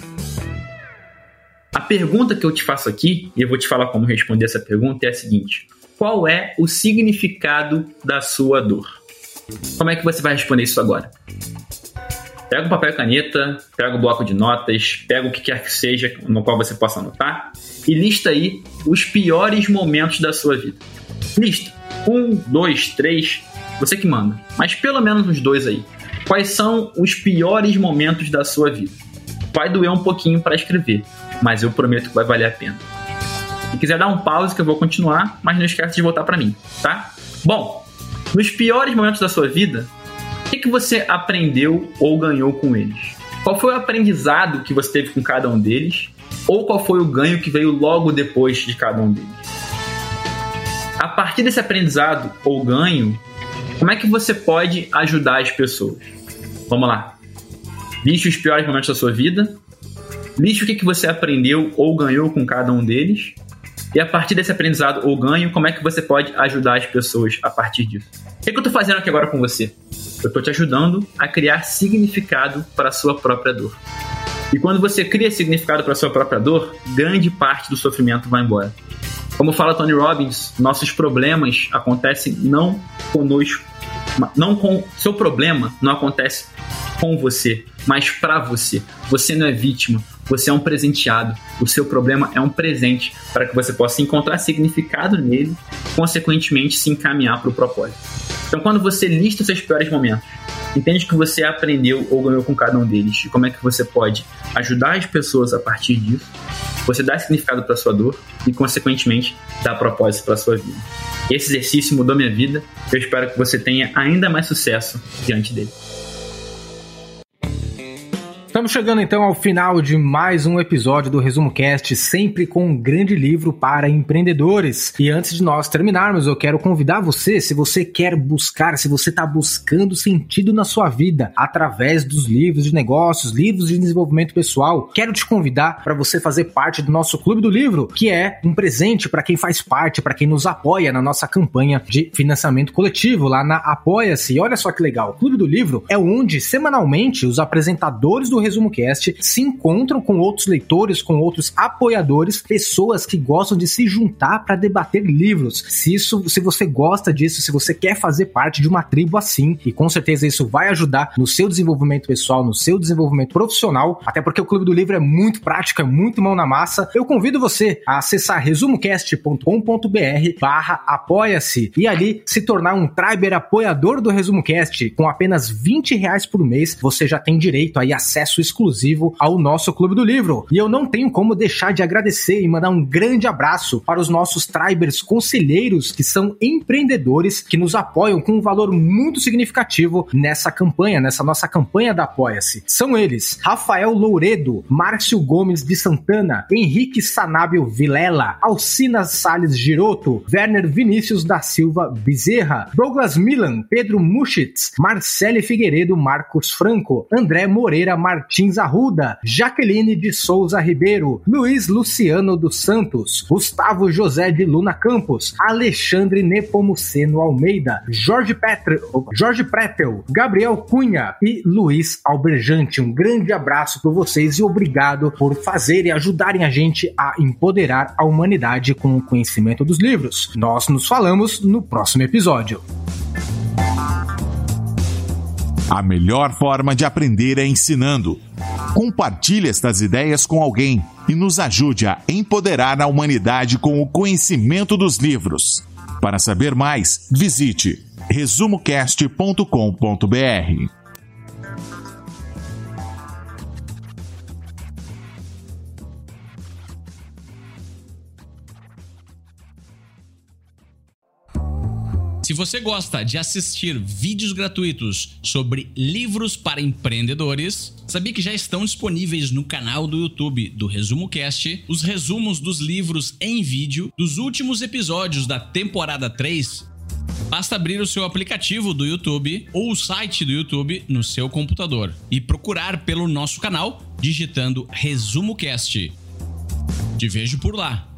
A pergunta que eu te faço aqui, e eu vou te falar como responder essa pergunta, é a seguinte: qual é o significado da sua dor? Como é que você vai responder isso agora? Pega um papel e caneta, pega um bloco de notas, pega o que quer que seja no qual você possa anotar e lista aí os piores momentos da sua vida. Lista. Um, dois, três, você que manda. Mas pelo menos uns dois aí. Quais são os piores momentos da sua vida? Vai doer um pouquinho para escrever, mas eu prometo que vai valer a pena. Se quiser dar um pause que eu vou continuar, mas não esquece de voltar para mim, tá? Bom, nos piores momentos da sua vida, o que, que você aprendeu ou ganhou com eles? Qual foi o aprendizado que você teve com cada um deles? Ou qual foi o ganho que veio logo depois de cada um deles? A partir desse aprendizado ou ganho, como é que você pode ajudar as pessoas? Vamos lá. Liste os piores momentos da sua vida. Liste o que, que você aprendeu ou ganhou com cada um deles. E a partir desse aprendizado ou ganho, como é que você pode ajudar as pessoas a partir disso? O que, que eu estou fazendo aqui agora com você? Eu estou te ajudando a criar significado para a sua própria dor. E quando você cria significado para a sua própria dor, grande parte do sofrimento vai embora. Como fala Tony Robbins, nossos problemas acontecem não conosco, não com seu problema não acontece com você, mas para você. Você não é vítima, você é um presenteado. O seu problema é um presente para que você possa encontrar significado nele, consequentemente se encaminhar para o propósito. Então, quando você lista os seus piores momentos, entende o que você aprendeu ou ganhou com cada um deles e como é que você pode ajudar as pessoas a partir disso, você dá significado para a sua dor e, consequentemente, dá propósito para a sua vida. Esse exercício mudou minha vida. Eu espero que você tenha ainda mais sucesso diante dele. Estamos chegando então ao final de mais um episódio do Resumo Cast, sempre com um grande livro para empreendedores. E antes de nós terminarmos, eu quero convidar você, se você quer buscar, se você está buscando sentido na sua vida através dos livros de negócios, livros de desenvolvimento pessoal, quero te convidar para você fazer parte do nosso Clube do Livro, que é um presente para quem faz parte, para quem nos apoia na nossa campanha de financiamento coletivo lá na Apoia-se. E olha só que legal, o Clube do Livro é onde semanalmente os apresentadores do Resumo Cast se encontram com outros leitores, com outros apoiadores, pessoas que gostam de se juntar para debater livros. Se isso, se você gosta disso, se você quer fazer parte de uma tribo assim, e com certeza isso vai ajudar no seu desenvolvimento pessoal, no seu desenvolvimento profissional, até porque o Clube do Livro é muito prático, é muito mão na massa, eu convido você a acessar resumocast ponto com ponto b r barra apoia-se e ali se tornar um Triber apoiador do Resumo Cast. Com apenas vinte reais por mês, você já tem direito aí a acesso exclusivo ao nosso Clube do Livro. E eu não tenho como deixar de agradecer e mandar um grande abraço para os nossos Tribers conselheiros, que são empreendedores que nos apoiam com um valor muito significativo nessa campanha, nessa nossa campanha da Apoia-se. São eles: Rafael Louredo, Márcio Gomes de Santana, Henrique Sanábio Vilela, Alcina Salles Giroto, Werner Vinícius da Silva Bezerra, Douglas Milan, Pedro Muschitz, Marcele Figueiredo, Marcos Franco, André Moreira Martins Arruda, Jaqueline de Souza Ribeiro, Luiz Luciano dos Santos, Gustavo José de Luna Campos, Alexandre Nepomuceno Almeida, Jorge, Petre... Jorge Pretel, Gabriel Cunha e Luiz Alberjante. Um grande abraço para vocês e obrigado por fazerem e ajudarem a gente a empoderar a humanidade com o conhecimento dos livros. Nós nos falamos no próximo episódio. A melhor forma de aprender é ensinando. Compartilhe estas ideias com alguém e nos ajude a empoderar a humanidade com o conhecimento dos livros. Para saber mais, visite resumocast ponto com ponto b r. Se você gosta de assistir vídeos gratuitos sobre livros para empreendedores, sabia que já estão disponíveis no canal do YouTube do Resumo Cast os resumos dos livros em vídeo dos últimos episódios da temporada três? Basta abrir o seu aplicativo do YouTube ou o site do YouTube no seu computador e procurar pelo nosso canal digitando Resumo Cast. Te vejo por lá.